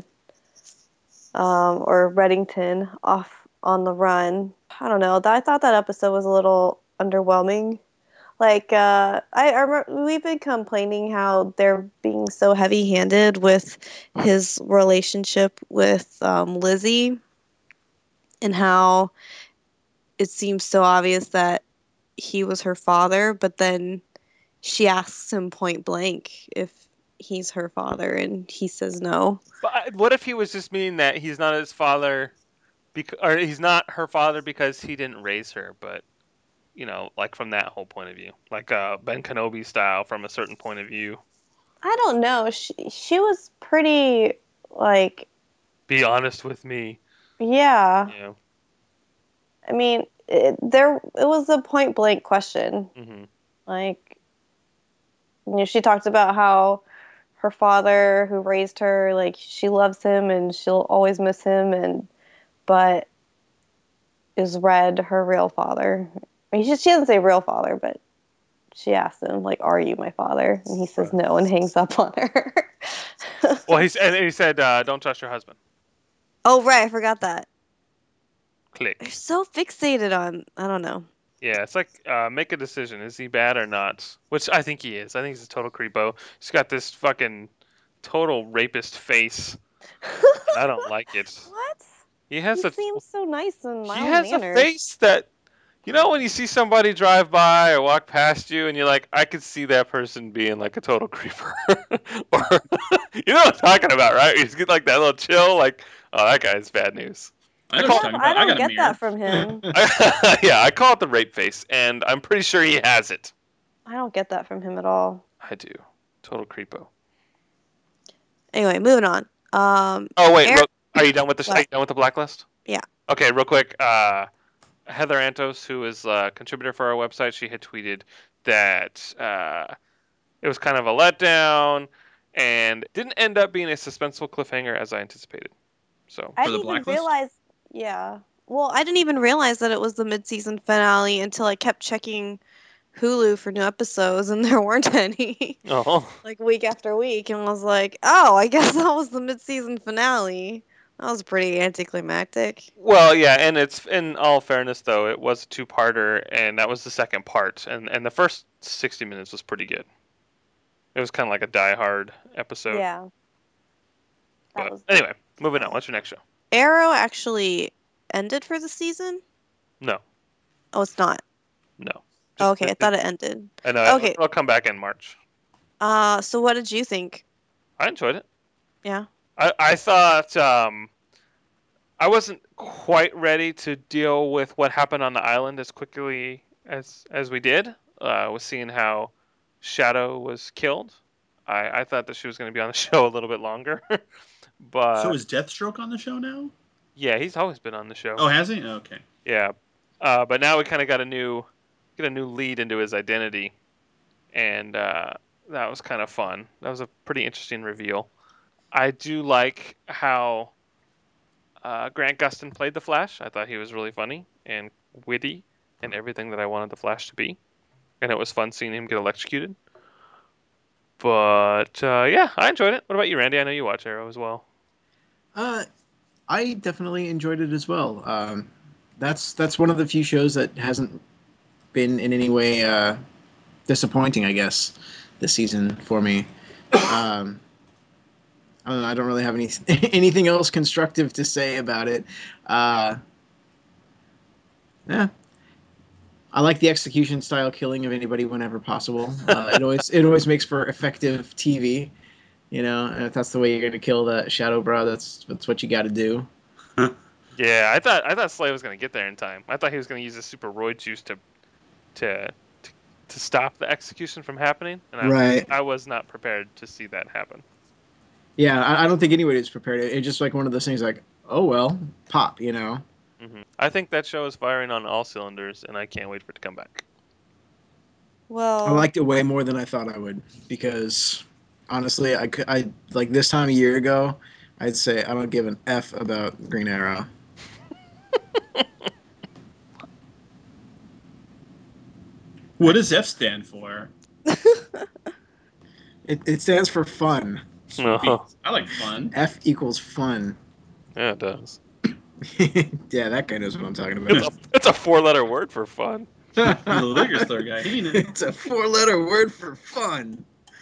Speaker 2: um, or Reddington, off on the run. I don't know. I thought that episode was a little underwhelming. Like, uh, I, I remember we've been complaining how they're being so heavy-handed with his relationship with um, Lizzie, and how it seems so obvious that he was her father, but then she asks him point blank if he's her father, and he says no.
Speaker 1: But I- what if he was just meaning that he's not his father, because, or he's not her father because he didn't raise her, but you know, like from that whole point of view, like uh, Ben Kenobi style from a certain point of view.
Speaker 2: I don't know. She she was pretty like
Speaker 1: Be honest with me.
Speaker 2: yeah.
Speaker 1: You know.
Speaker 2: I mean, it, there it was a point blank question.
Speaker 1: hmm
Speaker 2: Like, you know, she talked about how her father, who raised her, like she loves him and she'll always miss him, and but is Red her real father? I mean, she, she doesn't say real father, but she asks him, like, "Are you my father?" And he says no and hangs up on her.
Speaker 1: Well, he's and he said, uh, "Don't trust your husband."
Speaker 2: Oh, right, I forgot that. They're
Speaker 1: Click.
Speaker 2: so fixated on, I don't know.
Speaker 1: Yeah, it's like uh, make a decision. Is he bad or not? Which I think he is. I think he's a total creepo. He's got this fucking total rapist face. I don't like it.
Speaker 2: What?
Speaker 1: He has
Speaker 2: He
Speaker 1: a
Speaker 2: seems so nice and
Speaker 1: he
Speaker 2: mild
Speaker 1: has
Speaker 2: mannered.
Speaker 1: a face that, you know, when you see somebody drive by or walk past you and you're like, I could see that person being like a total creeper. Or you know what I'm talking about, right? You just get like that little chill, like, oh, that guy's bad news.
Speaker 3: I know
Speaker 1: I
Speaker 3: what
Speaker 1: call-
Speaker 3: you're talking
Speaker 2: I
Speaker 3: about. I
Speaker 2: don't
Speaker 3: got a
Speaker 2: get
Speaker 3: mirror.
Speaker 2: that from him.
Speaker 1: yeah, I call it the rape face, and I'm pretty sure he has it.
Speaker 2: I don't get that from him at all.
Speaker 1: I do. Total creepo.
Speaker 6: Anyway, moving on. Um,
Speaker 1: Oh wait,
Speaker 6: Eric-
Speaker 1: real- are you done with the
Speaker 6: What?
Speaker 1: are you done with the blacklist?
Speaker 6: Yeah.
Speaker 1: Okay, real quick. Uh, Heather Antos, who is a contributor for our website, she had tweeted that uh, it was kind of a letdown and didn't end up being a suspenseful cliffhanger as I anticipated. So
Speaker 2: I
Speaker 3: For the
Speaker 2: didn't even
Speaker 3: Blacklist?
Speaker 2: realize. Yeah.
Speaker 6: well, I didn't even realize that it was the mid-season finale until I kept checking Hulu for new episodes, and there weren't any,
Speaker 1: oh,
Speaker 6: like week after week, and I was like, oh, I guess that was the mid-season finale. That was pretty anticlimactic.
Speaker 1: well, yeah, and it's in all fairness though, it was a two-parter, and that was the second part, and and the first sixty minutes was pretty good. It was kind of like a Die Hard episode.
Speaker 2: Yeah. That
Speaker 1: But
Speaker 2: was
Speaker 1: anyway, moving on. What's your next show?
Speaker 6: Arrow actually ended for the season?
Speaker 1: No,
Speaker 6: Oh, it's not.
Speaker 1: no. Just-
Speaker 6: Okay, I thought it ended.
Speaker 1: I know.
Speaker 6: Okay.
Speaker 1: It'll come back in March.
Speaker 6: Uh, so what did you think?
Speaker 1: I enjoyed it.
Speaker 6: Yeah.
Speaker 1: I, I thought um, I wasn't quite ready to deal with what happened on the island as quickly as as we did. Uh, was seeing how Shadow was killed. I, I thought that she was going to be on the show a little bit longer. but
Speaker 3: So is Deathstroke on the show now?
Speaker 1: yeah, he's always been on the show.
Speaker 3: Oh, has he? Okay.
Speaker 1: Yeah, uh, but now we kind of got a new get a new lead into his identity, and uh, that was kind of fun. That was a pretty interesting reveal. I do like how uh, Grant Gustin played the Flash. I thought he was really funny and witty and everything that I wanted the Flash to be, and it was fun seeing him get electrocuted. But uh, yeah, I enjoyed it. What about you, Randy? I know you watch Arrow as well.
Speaker 4: Uh, I definitely enjoyed it as well. Um, that's that's one of the few shows that hasn't been in any way uh, disappointing, I guess, this season for me. Um, I don't know. I don't really have any anything else constructive to say about it. Uh, yeah, I like the execution style killing of anybody whenever possible. Uh, it always it always makes for effective T V. You know, and if that's the way you're going to kill that Shadow Bro, that's that's what you got to do.
Speaker 1: Yeah, I thought I thought Slay was going to get there in time. I thought he was going to use the super roid juice to to to, to stop the execution from happening, and I,
Speaker 4: Right.
Speaker 1: I was not prepared to see that happen.
Speaker 4: Yeah, I, I don't think anybody was prepared. It, it's just like one of those things like, oh, well, pop, you know?
Speaker 1: hmm I think that show is firing on all cylinders, and I can't wait for it to come back.
Speaker 6: Well,
Speaker 4: I liked it way more than I thought I would because, honestly, I, could, I like this time a year ago, I'd say I don't give an F about Green Arrow.
Speaker 3: What does F stand for?
Speaker 4: It, it stands for fun.
Speaker 1: Uh-huh.
Speaker 3: I like fun.
Speaker 4: F equals fun.
Speaker 1: Yeah, it does.
Speaker 4: Yeah, that guy knows what I'm talking
Speaker 1: It's
Speaker 4: about.
Speaker 1: a, it's a four-letter word for fun.
Speaker 3: The liquor store guy. He knew.
Speaker 4: It's a four-letter word for fun.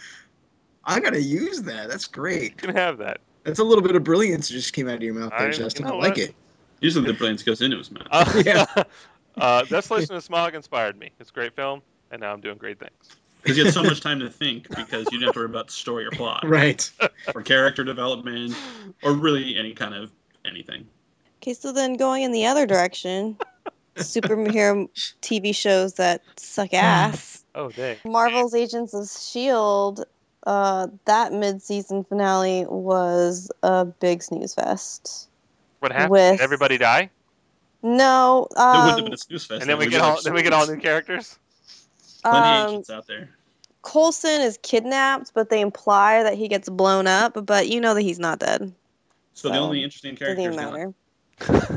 Speaker 4: I gotta use that. That's
Speaker 1: You
Speaker 4: great.
Speaker 1: can have that.
Speaker 4: That's a little bit of brilliance that just came out of your mouth there,
Speaker 1: I-
Speaker 4: Justin.
Speaker 1: you know
Speaker 4: I like
Speaker 1: what?
Speaker 4: it.
Speaker 3: Usually the brilliance goes into his mouth.
Speaker 1: Uh,
Speaker 4: Yeah.
Speaker 1: uh, Desolation of Smog inspired me. It's a great film, and now I'm doing great things.
Speaker 3: Because you had so much time to think because you didn't have to worry about story or plot
Speaker 4: Right.
Speaker 3: or character development or really any kind of anything.
Speaker 6: okay, so then going in the other direction, superhero T V shows that suck ass.
Speaker 1: Oh, dang.
Speaker 6: Marvel's Agents of S H I E L D, uh, that mid-season finale was a big snooze fest.
Speaker 1: What happened?
Speaker 6: With-
Speaker 1: Did everybody die?
Speaker 6: No,
Speaker 3: It wouldn't have
Speaker 6: um,
Speaker 3: been a snooze fest.
Speaker 1: And then we
Speaker 3: We'd
Speaker 1: get
Speaker 3: be
Speaker 1: all
Speaker 3: like,
Speaker 1: then we get all
Speaker 3: "Sweet."
Speaker 1: new characters.
Speaker 3: Plenty of
Speaker 6: um,
Speaker 3: agents out there.
Speaker 6: Coulson is kidnapped, but they imply that he gets blown up, but you know that he's not dead.
Speaker 3: So the
Speaker 6: so,
Speaker 3: only interesting
Speaker 6: Doesn't
Speaker 3: character
Speaker 6: even
Speaker 3: is gone.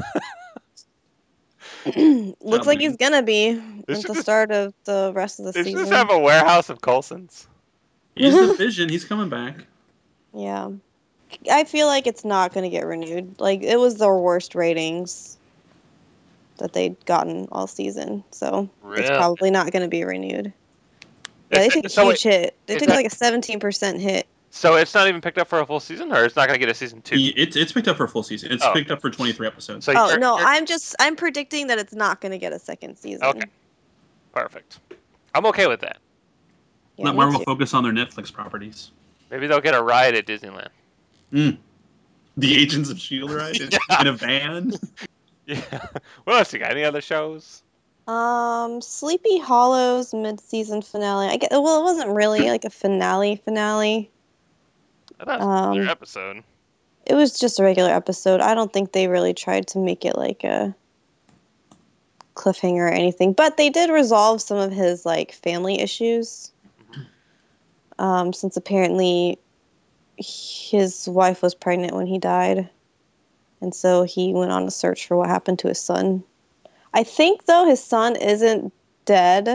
Speaker 6: matter. Looks like
Speaker 3: Something.
Speaker 6: he's gonna be
Speaker 1: They
Speaker 6: at
Speaker 1: should
Speaker 6: the
Speaker 1: just-
Speaker 6: start of the rest of the
Speaker 1: They should
Speaker 6: season.
Speaker 1: just have a warehouse of Coulsons.
Speaker 3: He's the Vision. He's coming back.
Speaker 6: Yeah. I feel like it's not going to get renewed. Like, it was their worst ratings that they'd gotten all season. So, it's
Speaker 1: Really?
Speaker 6: probably not going to be renewed. Yeah, they
Speaker 1: Is-
Speaker 6: took a
Speaker 1: so
Speaker 6: huge
Speaker 1: wait,
Speaker 6: hit. They
Speaker 1: is
Speaker 6: took
Speaker 1: that-
Speaker 6: like a seventeen percent hit.
Speaker 1: So it's not even picked up for a full season, or it's not going to get a season two.
Speaker 3: He, it's it's picked up for a full season. It's
Speaker 1: Oh.
Speaker 3: picked up for twenty-three episodes.
Speaker 1: So
Speaker 6: Oh,
Speaker 1: you're-
Speaker 6: no,
Speaker 1: you're-
Speaker 6: I'm just, I'm predicting that it's not going to get a second season.
Speaker 1: Okay. Perfect. I'm okay with that.
Speaker 6: Yeah,
Speaker 3: Let
Speaker 6: me
Speaker 3: Marvel
Speaker 6: too.
Speaker 3: focus on their Netflix properties.
Speaker 1: Maybe they'll get a ride at Disneyland.
Speaker 3: Mm. The Agents of S H I E L D ride in,
Speaker 1: Yeah.
Speaker 3: in a van.
Speaker 1: Yeah. What else you got? Any other shows?
Speaker 6: Um, Sleepy Hollow's mid-season finale. I get, well, it wasn't really like a finale finale.
Speaker 1: I thought it was
Speaker 6: Um,
Speaker 1: another episode.
Speaker 6: It was just a regular episode. I don't think they really tried to make it like a cliffhanger or anything. But they did resolve some of his like family issues. Um, since apparently his wife was pregnant when he died. And so he went on a search for what happened to his son. I think though his son isn't dead.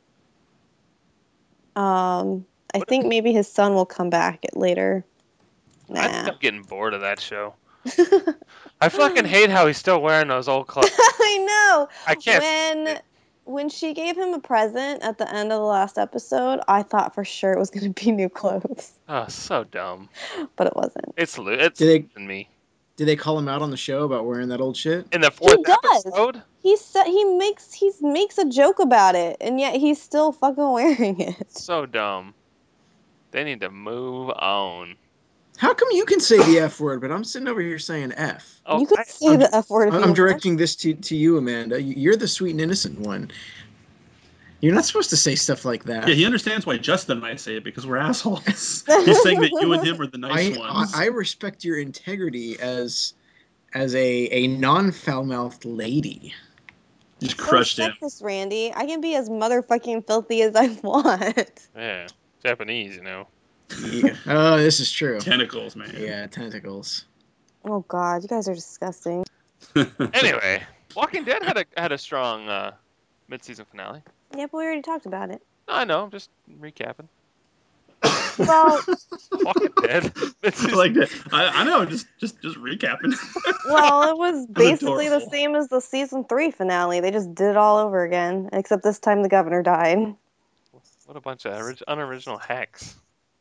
Speaker 6: Um, I
Speaker 1: What-
Speaker 6: think maybe his son will come back at later.
Speaker 1: I think
Speaker 6: Nah.
Speaker 1: I'm getting bored of that show. I fucking hate how he's still wearing those old clothes.
Speaker 6: I know.
Speaker 1: I can't.
Speaker 6: When when she gave him a present at the end of the last episode, I thought for sure it was going to be new clothes,
Speaker 1: Oh, so dumb.
Speaker 6: but it wasn't.
Speaker 1: It's lo- it's
Speaker 4: Did
Speaker 1: losing me.
Speaker 4: Did they call him out on the show about wearing that old shit?
Speaker 1: In the fourth
Speaker 6: He does.
Speaker 1: episode?
Speaker 6: He sa- he makes he makes a joke about it, and yet he's still fucking wearing it.
Speaker 1: So dumb. They need to move on.
Speaker 4: How come you can say the F word, but I'm sitting over here saying F?
Speaker 1: Oh,
Speaker 6: you could
Speaker 1: I-
Speaker 6: say
Speaker 4: I'm-
Speaker 6: the F word if
Speaker 4: I'm
Speaker 6: you want.
Speaker 4: directing this to, to you, Amanda. You're the sweet and innocent one. You're not supposed to say stuff like that.
Speaker 3: Yeah, he understands why Justin might say it because we're assholes. He's saying that you and him are the nice
Speaker 4: I,
Speaker 3: ones.
Speaker 4: I I respect your integrity as as a, a non-foul mouthed lady.
Speaker 3: Just
Speaker 6: Don't
Speaker 3: crushed him.
Speaker 6: check this, Randy. I can be as motherfucking filthy as I want.
Speaker 1: Yeah, Japanese, you know.
Speaker 4: Yeah. Oh, this is true.
Speaker 3: Tentacles, man.
Speaker 4: Yeah, tentacles.
Speaker 6: Oh God, you guys are disgusting.
Speaker 1: Anyway, Walking Dead had a had a strong uh, mid-season finale.
Speaker 6: Yeah, but we already talked about it.
Speaker 1: I know, I'm just recapping.
Speaker 6: Well,
Speaker 1: Walking Dead.
Speaker 3: I
Speaker 1: Mid-season-
Speaker 3: like that. I, I know. Just, just, just recapping.
Speaker 6: well, it was basically the
Speaker 3: adorable.
Speaker 6: same as the season three finale. They just did it all over again, except this time the governor died.
Speaker 1: What a bunch of orig- unoriginal hacks.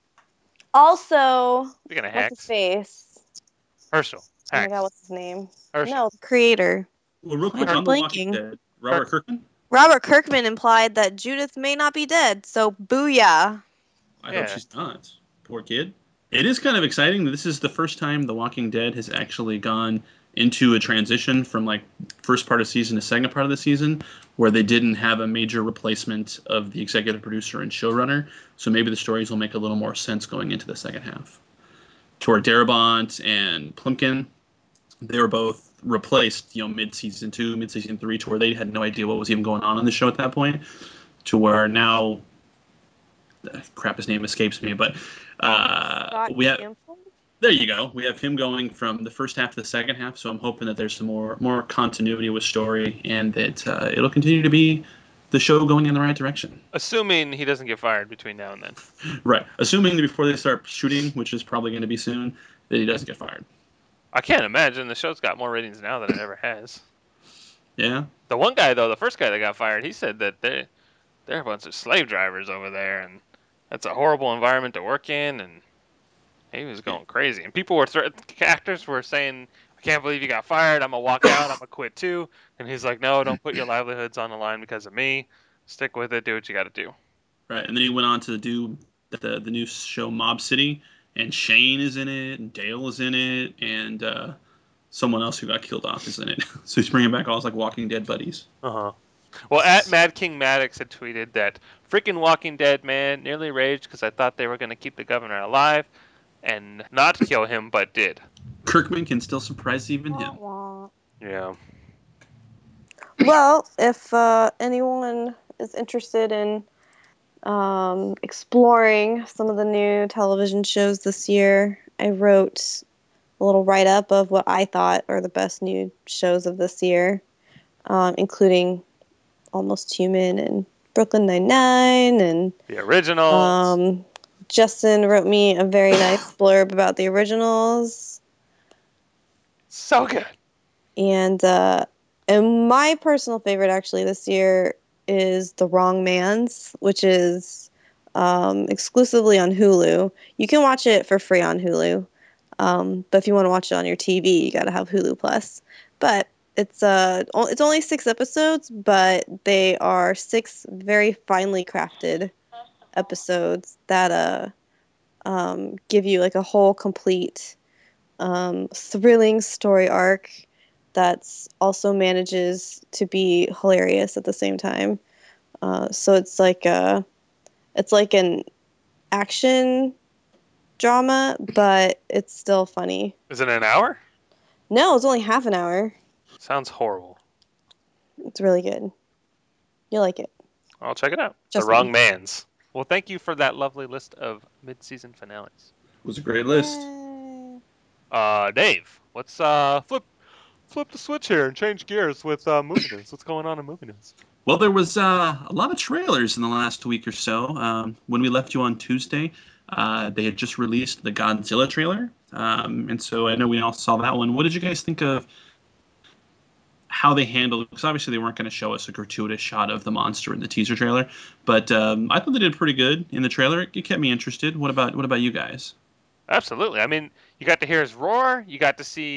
Speaker 6: Also,
Speaker 1: Speaking of
Speaker 6: what's his
Speaker 1: hacks,
Speaker 6: face?
Speaker 1: Herschel.
Speaker 6: Oh my
Speaker 1: Hacks.
Speaker 6: God, what's his name?
Speaker 1: Herschel.
Speaker 6: No, the creator.
Speaker 3: Well, real quick
Speaker 6: I'm
Speaker 3: on the Walking
Speaker 6: blanking.
Speaker 3: Dead, Robert Kirkman.
Speaker 6: Robert Kirkman implied that Judith may not be dead, so booyah.
Speaker 3: I
Speaker 1: Yeah.
Speaker 3: hope she's not. Poor kid. It is kind of exciting. This is the first time The Walking Dead has actually gone into a transition from like first part of season to second part of the season, where they didn't have a major replacement of the executive producer and showrunner. So maybe the stories will make a little more sense going into the second half. Tor Darabont and Plimpkin, they were both replaced, you know, mid-season two, mid-season three, to where they had no idea what was even going on in the show at that point, to where now, uh, crap, his name escapes me, but uh,
Speaker 6: Scott
Speaker 3: we have,
Speaker 6: Gimple?
Speaker 3: there you go, we have him going from the first half to the second half, so I'm hoping that there's some more more continuity with story, and that uh, it'll continue to be the show going in the right direction.
Speaker 1: Assuming he doesn't get fired between now and then.
Speaker 3: Right, assuming that before they start shooting, which is probably going to be soon, that he doesn't get fired.
Speaker 1: I can't imagine the show's got more ratings now than it ever has.
Speaker 3: Yeah?
Speaker 1: The one guy though, the first guy that got fired, he said that they they're a bunch of slave drivers over there, and that's a horrible environment to work in, and he was going crazy. And people were thre- actors were saying, "I can't believe you got fired. I'm gonna walk out. I'm gonna quit too." And he's like, "No, don't put your livelihoods on the line because of me. Stick with it. Do what you got to do."
Speaker 3: Right, and then he went on to do the the new show Mob City, and Shane is in it, and Dale is in it, and uh, someone else who got killed off is in it. So he's bringing back all his like Walking Dead buddies.
Speaker 1: Uh huh. Well, at Mad King Maddox had tweeted that freaking Walking Dead, man, nearly raged because I thought they were gonna keep the governor alive and not kill him, but did.
Speaker 3: Kirkman can still surprise even him.
Speaker 6: Wah, wah.
Speaker 1: Yeah.
Speaker 6: Well, if uh, anyone is interested in um, exploring some of the new television shows this year, I wrote a little write-up of what I thought are the best new shows of this year, um, including Almost Human and Brooklyn Nine-Nine, and
Speaker 1: The original.
Speaker 6: um, Justin wrote me a very nice blurb about the originals.
Speaker 1: So good.
Speaker 6: And uh, and my personal favorite actually this year is The Wrong Man's, which is um, exclusively on Hulu. You can watch it for free on Hulu, um, but if you want to watch it on your T V, you got to have Hulu Plus. But it's uh o- it's only six episodes, but they are six very finely crafted episodes that uh um, give you like a whole complete um, thrilling story arc that's also manages to be hilarious at the same time. Uh, so it's like a, it's like an action drama, but it's still funny.
Speaker 1: Is it an hour?
Speaker 6: No, it's only half an hour.
Speaker 1: Sounds horrible.
Speaker 6: It's really good. You'll like it.
Speaker 1: I'll check it out.
Speaker 6: Just
Speaker 1: the Wrong
Speaker 6: me.
Speaker 1: Man's. Well, thank you for that lovely list of mid-season finales.
Speaker 3: It was a great list.
Speaker 1: Uh, Dave, let's uh flip flip the switch here and change gears with uh, movie news. What's going on in movie news?
Speaker 3: Well, there was uh, a lot of trailers in the last week or so. Um, when we left you on Tuesday, uh, they had just released the Godzilla trailer, um, and so I know we all saw that one. What did you guys think of how they handled? Because obviously they weren't going to show us a gratuitous shot of the monster in the teaser trailer, but um, I thought they did pretty good in the trailer. It kept me interested. What about what about you guys?
Speaker 1: Absolutely. I mean, you got to hear his roar. You got to see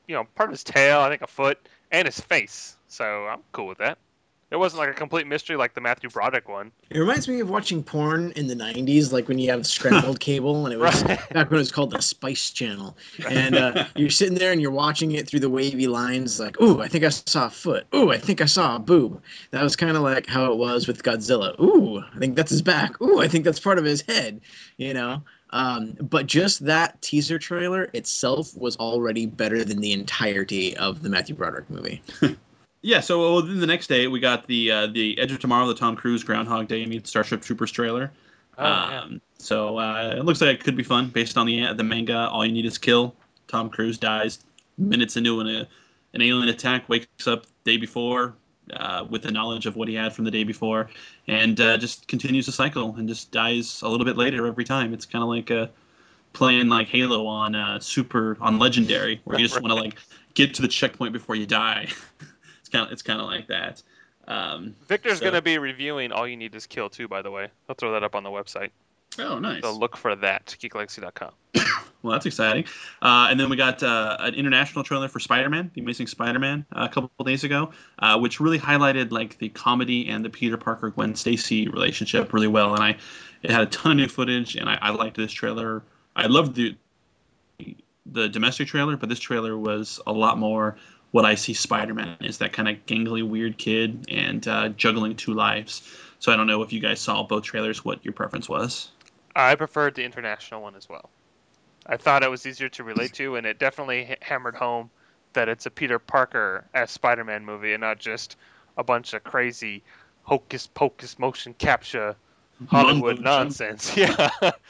Speaker 1: you know, part of his tail, I think a foot, and his face. So I'm cool with that. It wasn't like a complete mystery like the Matthew Broderick one.
Speaker 4: It reminds me of watching porn in the nineties, like when you have scrambled cable, and it was
Speaker 1: Right.
Speaker 4: back when it was called the Spice Channel. And uh, you're sitting there and you're watching it through the wavy lines, like, ooh, I think I saw a foot. Ooh, I think I saw a boob. That was kind of like how it was with Godzilla. Ooh, I think that's his back. Ooh, I think that's part of his head, you know? Um, but just that teaser trailer itself was already better than the entirety of the Matthew Broderick movie.
Speaker 3: Yeah, so well, then the next day we got the uh, the Edge of Tomorrow, the Tom Cruise Groundhog Day meets Starship Troopers trailer.
Speaker 1: Oh,
Speaker 3: um,
Speaker 1: yeah.
Speaker 3: So uh, it looks like it could be fun based on the the manga. All you need is kill. Tom Cruise dies minutes into an uh, an alien attack, wakes up day before uh, with the knowledge of what he had from the day before, and uh, just continues the cycle and just dies a little bit later every time. It's kind of like uh, playing like Halo on uh, Super on Legendary, where you just want to like get to the checkpoint before you die. It's kind of it's kind of like that. Um,
Speaker 1: Victor's
Speaker 3: so-
Speaker 1: going to be reviewing All You Need Is Kill too, by the way. I'll throw that up on the website.
Speaker 3: Oh, nice.
Speaker 1: So look for that, geek legacy dot com.
Speaker 3: Well, that's exciting. Uh, and then we got uh, an international trailer for Spider-Man, The Amazing Spider-Man, uh, a couple of days ago, uh, which really highlighted like the comedy and the Peter Parker Gwen Stacy relationship really well. And I, it had a ton of new footage, and I, I liked this trailer. I loved the the domestic trailer, but this trailer was a lot more what I see Spider-Man is, that kind of gangly, weird kid and uh, juggling two lives. So I don't know if you guys saw both trailers, what your preference was.
Speaker 1: I preferred the international one as well. I thought it was easier to relate to, and it definitely h- hammered home that it's a Peter Parker as Spider-Man movie and not just a bunch of crazy hocus pocus motion capture Hollywood
Speaker 3: Mumbo jumbo.
Speaker 1: nonsense. Yeah.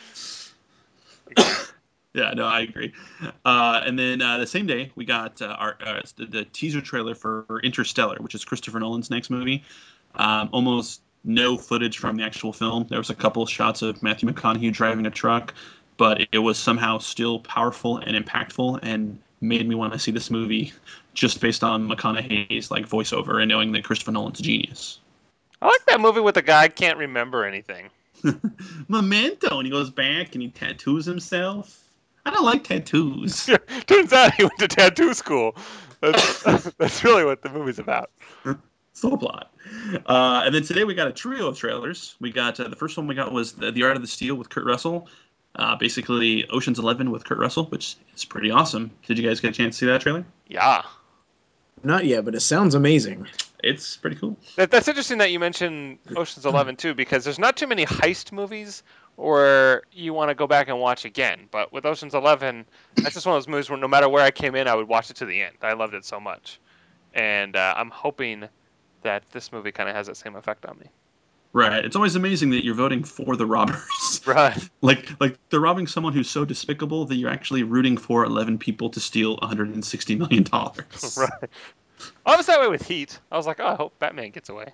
Speaker 3: Yeah, no, I agree. Uh, and then uh, the same day, we got uh, our uh, the, the teaser trailer for Interstellar, which is Christopher Nolan's next movie. Um, almost no footage from the actual film. There was a couple of shots of Matthew McConaughey driving a truck, but it was somehow still powerful and impactful, and made me want to see this movie just based on McConaughey's like voiceover and knowing that Christopher Nolan's a genius.
Speaker 1: I like that movie with the guy can't remember anything.
Speaker 3: Memento, and he goes back and he tattoos himself. I don't like tattoos.
Speaker 1: Turns out he went to tattoo school. That's, that's really what the movie's about.
Speaker 3: Full plot. Uh, and then today we got a trio of trailers. We got uh, the first one we got was the, the Art of the Steal with Kurt Russell. Uh, basically, Ocean's Eleven with Kurt Russell, which is pretty awesome. Did you guys get a chance to see that trailer?
Speaker 1: Yeah.
Speaker 4: Not yet, but it sounds amazing.
Speaker 3: It's pretty cool.
Speaker 1: That, that's interesting that you mentioned Ocean's Eleven too, because there's not too many heist movies or you want to go back and watch again. But with Ocean's Eleven, that's just one of those movies where no matter where I came in, I would watch it to the end. I loved it so much, and uh, I'm hoping that this movie kind of has that same effect on me.
Speaker 3: Right. It's always amazing that you're voting for the robbers.
Speaker 1: Right.
Speaker 3: like like they're robbing someone who's so despicable that you're actually rooting for eleven people to steal one hundred sixty million dollars.
Speaker 1: Right. I was that way with Heat. I was like, oh, I hope Batman gets away.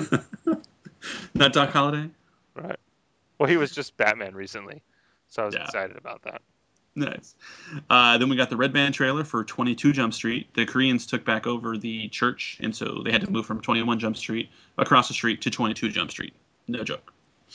Speaker 3: Not Doc Holliday?
Speaker 1: Right. Well, he was just Batman recently, so I was
Speaker 3: Yeah.
Speaker 1: excited about that.
Speaker 3: Nice. Uh, then we got the Red Band trailer for twenty-two Jump Street. The Koreans took back over the church, and so they had to move from twenty-one Jump Street across the street to twenty-two Jump Street. No joke.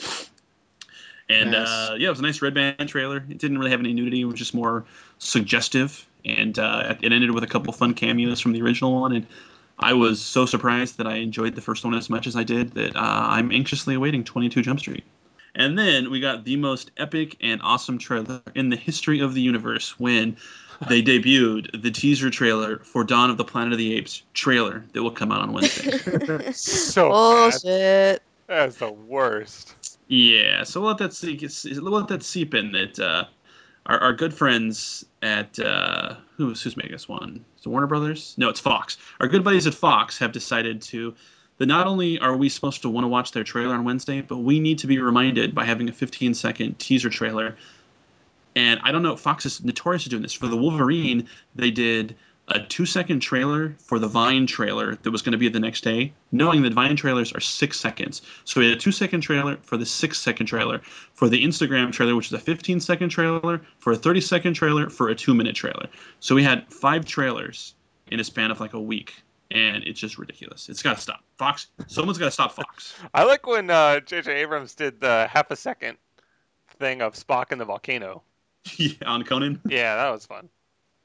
Speaker 3: And
Speaker 4: Nice.
Speaker 3: uh, yeah, it was a nice Red Band trailer. It didn't really have any nudity. It was just more suggestive, and uh, it ended with a couple fun cameos from the original one. And I was so surprised that I enjoyed the first one as much as I did that uh, I'm anxiously awaiting twenty-two Jump Street. And then we got the most epic and awesome trailer in the history of the universe when they debuted the teaser trailer for Dawn of the Planet of the Apes trailer that will come out on Wednesday.
Speaker 1: So bad.
Speaker 2: Bullshit.
Speaker 1: That's the worst.
Speaker 3: Yeah, so we'll let that seep, we'll let that seep in that uh, our, our good friends at, uh, who's, who's making this one? Is it Warner Brothers? No, it's Fox. Our good buddies at Fox have decided to that not only are we supposed to want to watch their trailer on Wednesday, but we need to be reminded by having a fifteen second teaser trailer. And I don't know, Fox is notorious for doing this. For the Wolverine, they did a two second trailer for the Vine trailer that was going to be the next day, knowing that Vine trailers are six seconds. So we had a two second trailer for the six second trailer, for the Instagram trailer, which is a fifteen second trailer, for a thirty second trailer, for a two minute trailer. So we had five trailers in a span of like a week. And it's just ridiculous. It's got to stop. Fox, someone's got to stop Fox.
Speaker 1: I like when uh, J J Abrams did the half a second thing of Spock in the volcano.
Speaker 3: Yeah, on Conan.
Speaker 1: Yeah, that was fun.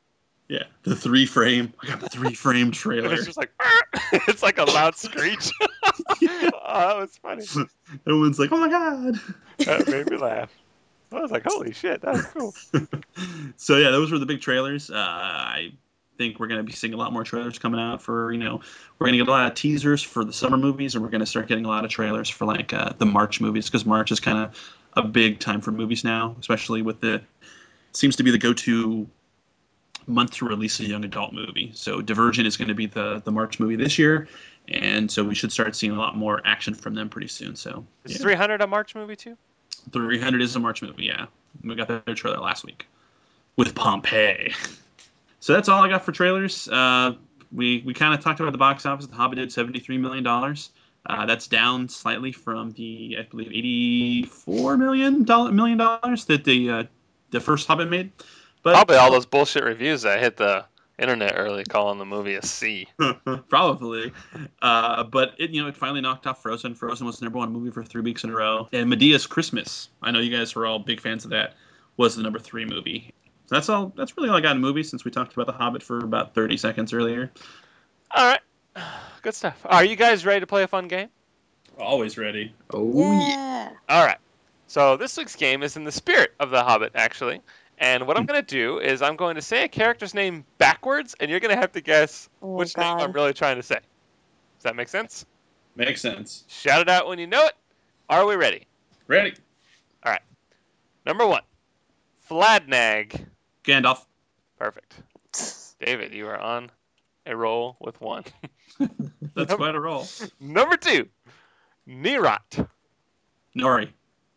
Speaker 3: Yeah, the three frame. I got the three frame trailer.
Speaker 1: It's just like it's like a loud screech. Oh, that was funny.
Speaker 3: Everyone's like, "Oh my god!"
Speaker 1: That made me laugh. I was like, "Holy shit, that was cool."
Speaker 3: So yeah, those were the big trailers. Uh, I think we're gonna be seeing a lot more trailers coming out for you know we're gonna get a lot of teasers for the summer movies, and we're gonna start getting a lot of trailers for like uh, the March movies because March is kind of a big time for movies now, especially with the seems to be the go-to month to release a young adult movie. So Divergent is going to be the the March movie this year, and so we should start seeing a lot more action from them pretty soon. So
Speaker 1: Is
Speaker 3: yeah.
Speaker 1: three hundred a March movie too?
Speaker 3: three hundred is a March movie, yeah. We got their trailer last week with Pompeii. So that's all I got for trailers. Uh, we we kind of talked about the box office. The Hobbit did seventy-three million dollars. Uh, that's down slightly from the, I believe, eighty-four million dollars million dollars that the uh, the first Hobbit made. But
Speaker 1: Probably all those bullshit reviews that hit the internet early calling the movie a C.
Speaker 3: Probably. Uh, but it you know it finally knocked off Frozen. Frozen was the number one movie for three weeks in a row. And Medea's Christmas, I know you guys were all big fans of that, was the number three movie. So that's all. That's really all I got in movies since we talked about The Hobbit for about thirty seconds earlier.
Speaker 1: All right, good stuff. Are you guys ready to play a fun game?
Speaker 3: Always ready.
Speaker 4: Oh
Speaker 6: Yeah.
Speaker 1: All right. So this week's game is in the spirit of The Hobbit, actually. And what I'm going to do is I'm going to say a character's name backwards, and you're going to have to guess
Speaker 6: Oh,
Speaker 1: which name
Speaker 6: God.
Speaker 1: I'm really trying to say. Does that make sense?
Speaker 3: Makes sense.
Speaker 1: Shout it out when you know it. Are we ready?
Speaker 3: Ready.
Speaker 1: Number one, Fladnag.
Speaker 3: Gandalf.
Speaker 1: Perfect. David, you are on a roll with one.
Speaker 3: That's quite a roll.
Speaker 1: Number two, Nerat.
Speaker 3: Nori.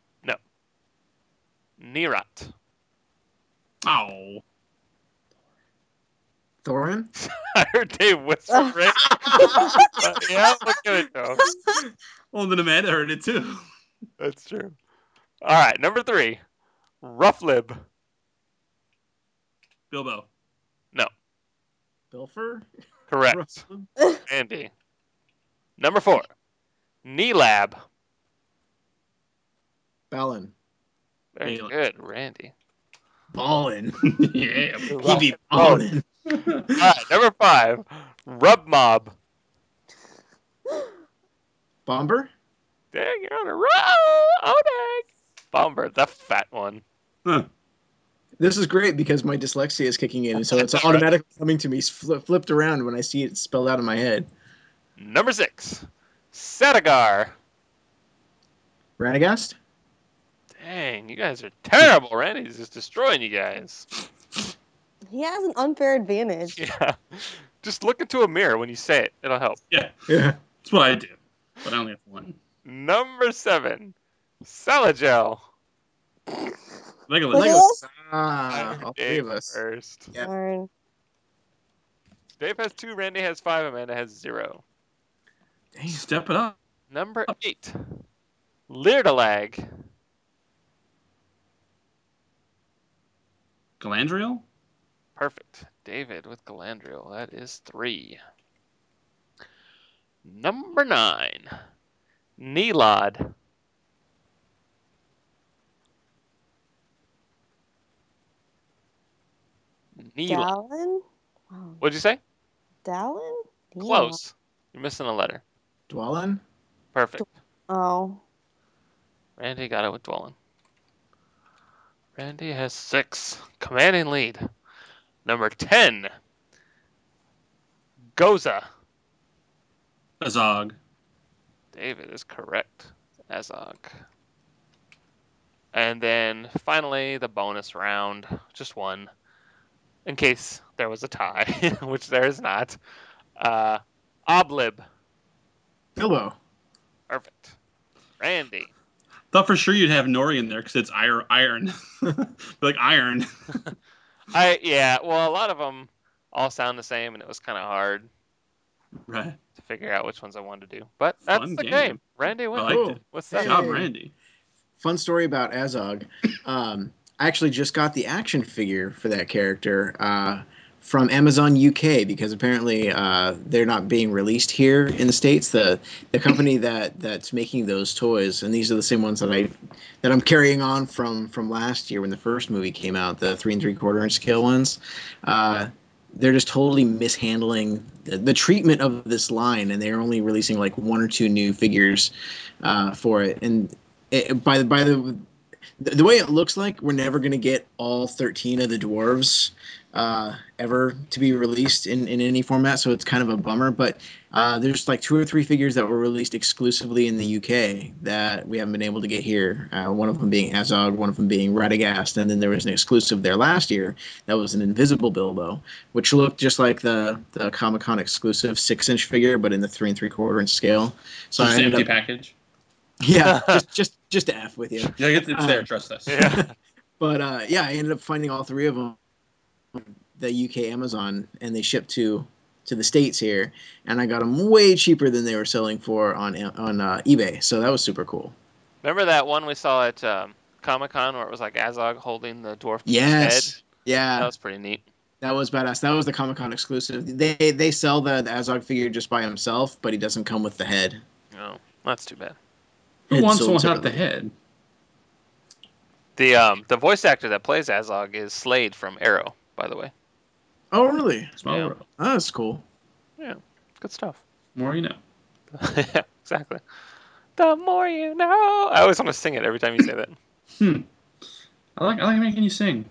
Speaker 1: Nerat.
Speaker 3: Oh.
Speaker 4: Thorin?
Speaker 1: I heard Dave whisper. Right? Uh, yeah, look at it though.
Speaker 3: Well, then Amanda heard it too.
Speaker 1: That's true. All right, number three, Rufflib.
Speaker 3: Bilbo.
Speaker 4: Bilfer?
Speaker 1: Correct. Andy. Number four, Neelab.
Speaker 4: Balin.
Speaker 1: Very
Speaker 3: Balin.
Speaker 1: good, Randy.
Speaker 4: Ballin.
Speaker 3: Yeah.
Speaker 1: He
Speaker 4: be ballin'.
Speaker 1: All right, number five, Rub Mob.
Speaker 4: Bomber?
Speaker 1: Dang, you're on a roll. Oh, dang. Bomber, the fat one.
Speaker 3: Huh.
Speaker 4: This is great because my dyslexia is kicking in, so it's automatically coming to me fli flipped around when I see it spelled out in my head.
Speaker 1: Number six, Sadagar.
Speaker 4: Radagast?
Speaker 1: Dang, you guys are terrible. Randy's just destroying you guys.
Speaker 6: He has an unfair advantage.
Speaker 1: Yeah. Just look into a mirror when you say it. It'll help.
Speaker 3: Yeah.
Speaker 4: Yeah.
Speaker 3: That's what I do. But I only have one.
Speaker 1: Number seven, Salagel.
Speaker 3: Legolas.
Speaker 6: Legolas.
Speaker 4: Ah, all three
Speaker 1: Dave
Speaker 4: of us.
Speaker 1: first.
Speaker 4: Yep.
Speaker 6: Darn.
Speaker 1: Dave has two, Randy has five, Amanda has zero.
Speaker 4: Damn.
Speaker 3: Step it up.
Speaker 1: Number eight, Leerdalag.
Speaker 3: Galadriel?
Speaker 1: Perfect. David with Galandriel. That is three. Number nine, Neelod. Neelod.
Speaker 6: Dallin? Wow.
Speaker 1: What'd you say?
Speaker 6: Dallin? Yeah.
Speaker 1: Close. You're missing a letter.
Speaker 4: Dwalin?
Speaker 1: Perfect.
Speaker 6: Oh.
Speaker 1: Randy got it with Dwellin. Randy has six. Commanding lead. Number ten, Goza.
Speaker 3: Azog.
Speaker 1: David is correct. Azog. And then finally, the bonus round. Just one. In case there was a tie, which there is not. Uh, Oblib.
Speaker 4: Bilbo.
Speaker 1: Perfect. Randy.
Speaker 3: Thought for sure you'd have Nori in there because it's iron. Iron. Like iron.
Speaker 1: I yeah. Well, a lot of them all sound the same, and it was kind of hard
Speaker 3: Right.
Speaker 1: to figure out which ones I wanted to do. But that's
Speaker 3: Fun
Speaker 1: the
Speaker 3: game.
Speaker 1: game. Randy
Speaker 3: I
Speaker 1: wins.
Speaker 3: liked it.
Speaker 1: What's
Speaker 3: Good
Speaker 1: that?
Speaker 3: job,
Speaker 4: Hey.
Speaker 3: Randy.
Speaker 4: Fun story about Azog. Um, I actually just got the action figure for that character uh, from Amazon U K because apparently uh, they're not being released here in the States. The the company that that's making those toys, and these are the same ones that I that I'm carrying on from from last year when the first movie came out, the three and three quarter inch scale ones. Uh, they're just totally mishandling the, the treatment of this line, and they're only releasing like one or two new figures uh, for it. And it, by the by the the way it looks like, we're never going to get all thirteen of the dwarves uh, ever to be released in, in any format, so it's kind of a bummer. But uh, there's like two or three figures that were released exclusively in the U K that we haven't been able to get here. Uh, one of them being Azog, one of them being Radagast, and then there was an exclusive there last year that was an Invisible Bilbo, which looked just like the, the Comic-Con exclusive six-inch figure, but in the three and three-quarter inch scale. So
Speaker 3: Just
Speaker 4: I
Speaker 3: an
Speaker 4: ended
Speaker 3: empty
Speaker 4: up,
Speaker 3: package.
Speaker 4: yeah, just just just to F with you.
Speaker 3: Yeah, it's, it's there.
Speaker 4: Uh,
Speaker 3: Trust us.
Speaker 1: Yeah.
Speaker 4: But uh, yeah, I ended up finding all three of them the U K Amazon, and they shipped to to the States here, and I got them way cheaper than they were selling for on on uh, eBay. So that was super cool.
Speaker 1: Remember that one we saw at um, Comic-Con where it was like Azog holding the dwarf
Speaker 4: Yes,
Speaker 1: head?
Speaker 4: yeah,
Speaker 1: That was pretty neat.
Speaker 4: that was badass. That was the Comic Con exclusive. They they sell the, the Azog figure just by himself, but he doesn't come with the head.
Speaker 1: No, that's too bad.
Speaker 3: Who
Speaker 4: It's
Speaker 3: wants
Speaker 4: sold
Speaker 3: one without the
Speaker 4: separately.
Speaker 3: head?
Speaker 1: The um the voice actor that plays Azog is Slade from Arrow, by the way.
Speaker 4: Oh, really?
Speaker 3: Small
Speaker 1: Yeah.
Speaker 3: world.
Speaker 4: Oh, that's cool.
Speaker 1: Good stuff.
Speaker 3: More you know.
Speaker 1: Yeah, exactly. The more you know. I always want to sing it every time you say that.
Speaker 3: Hmm. I like I like making you sing.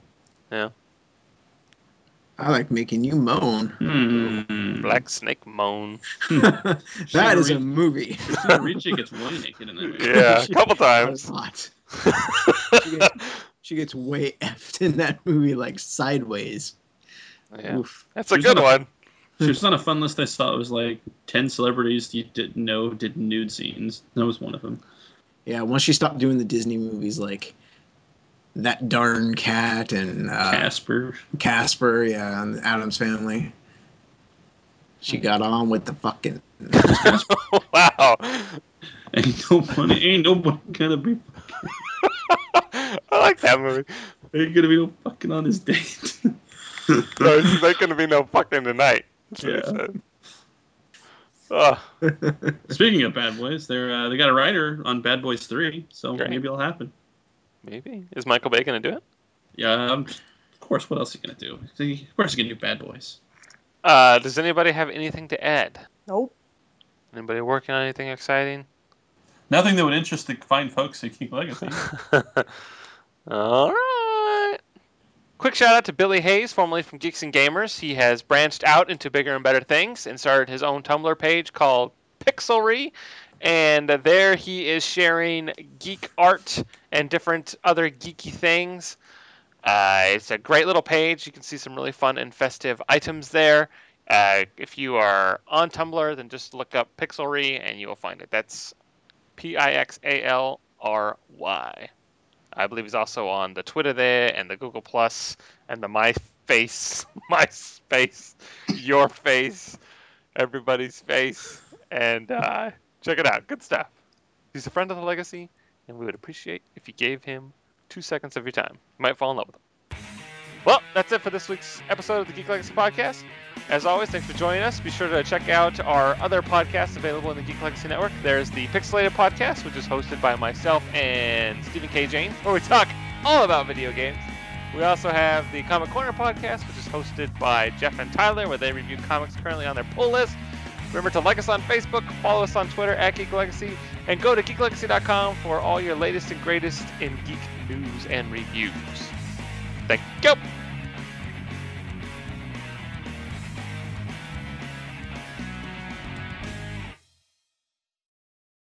Speaker 4: I like making you moan.
Speaker 3: Hmm.
Speaker 1: Black Snake Moan.
Speaker 4: That is a movie.
Speaker 3: Ricci gets really naked in that movie.
Speaker 1: Yeah, a couple
Speaker 4: A
Speaker 1: times.
Speaker 4: lot. She gets, she gets way effed in that movie, like sideways.
Speaker 1: Yeah,
Speaker 4: Oof.
Speaker 1: that's a
Speaker 3: She's
Speaker 1: good
Speaker 3: not a-
Speaker 1: one.
Speaker 3: She was on a fun list I saw. It was like ten celebrities you didn't know did nude scenes. That was one of them.
Speaker 4: Yeah, once she stopped doing the Disney movies, like That Darn Cat and uh,
Speaker 3: Casper.
Speaker 4: Casper, yeah, and Adam's Family, she got on with the fucking.
Speaker 1: Wow.
Speaker 3: Ain't nobody, ain't nobody gonna be,
Speaker 1: I like that movie.
Speaker 3: ain't gonna be no fucking on this date.
Speaker 1: No, there's not going to be no fucking tonight. That's what he
Speaker 3: Yeah.
Speaker 1: said. Oh,
Speaker 3: Speaking of Bad Boys, they're uh, they got a writer on Bad Boys three, so
Speaker 1: Great.
Speaker 3: maybe it'll happen.
Speaker 1: maybe. Is Michael Bay going to do it?
Speaker 3: Yeah, um, of course. What else is he gonna do? He, of course, he's gonna do Bad Boys.
Speaker 1: Uh, does anybody have anything to add?
Speaker 2: Nope.
Speaker 1: Anybody working on anything exciting?
Speaker 3: Nothing that would interest the fine folks at Geek Legacy.
Speaker 1: All right. Quick shout out to Billy Hayes, formerly from Geeks and Gamers. He has branched out into bigger and better things and started his own Tumblr page called Pixelry. And there he is sharing geek art and different other geeky things. Uh, it's a great little page. You can see some really fun and festive items there. Uh, if you are on Tumblr, then just look up Pixelry and you will find it. That's P I X A L R Y. I believe he's also on the Twitter there and the Google Plus and the My Face, MySpace, Your Face, everybody's face. And uh, check it out. Good stuff. He's a friend of the Legacy, and we would appreciate if you gave him two seconds of your time. You might fall in love with him. Well, that's it for this week's episode of the Geek Legacy Podcast. As always, thanks for joining us. Be sure to check out our other podcasts available in the Geek Legacy Network. There's the Pixelated Podcast, which is hosted by myself and Stephen K. James, where we talk all about video games. We also have the Comic Corner Podcast, which is hosted by Jeff and Tyler, where they review comics currently on their pull list. Remember to like us on Facebook, follow us on Twitter at Geek Legacy, and go to geek legacy dot com for all your latest and greatest in geek news and reviews. Thank you.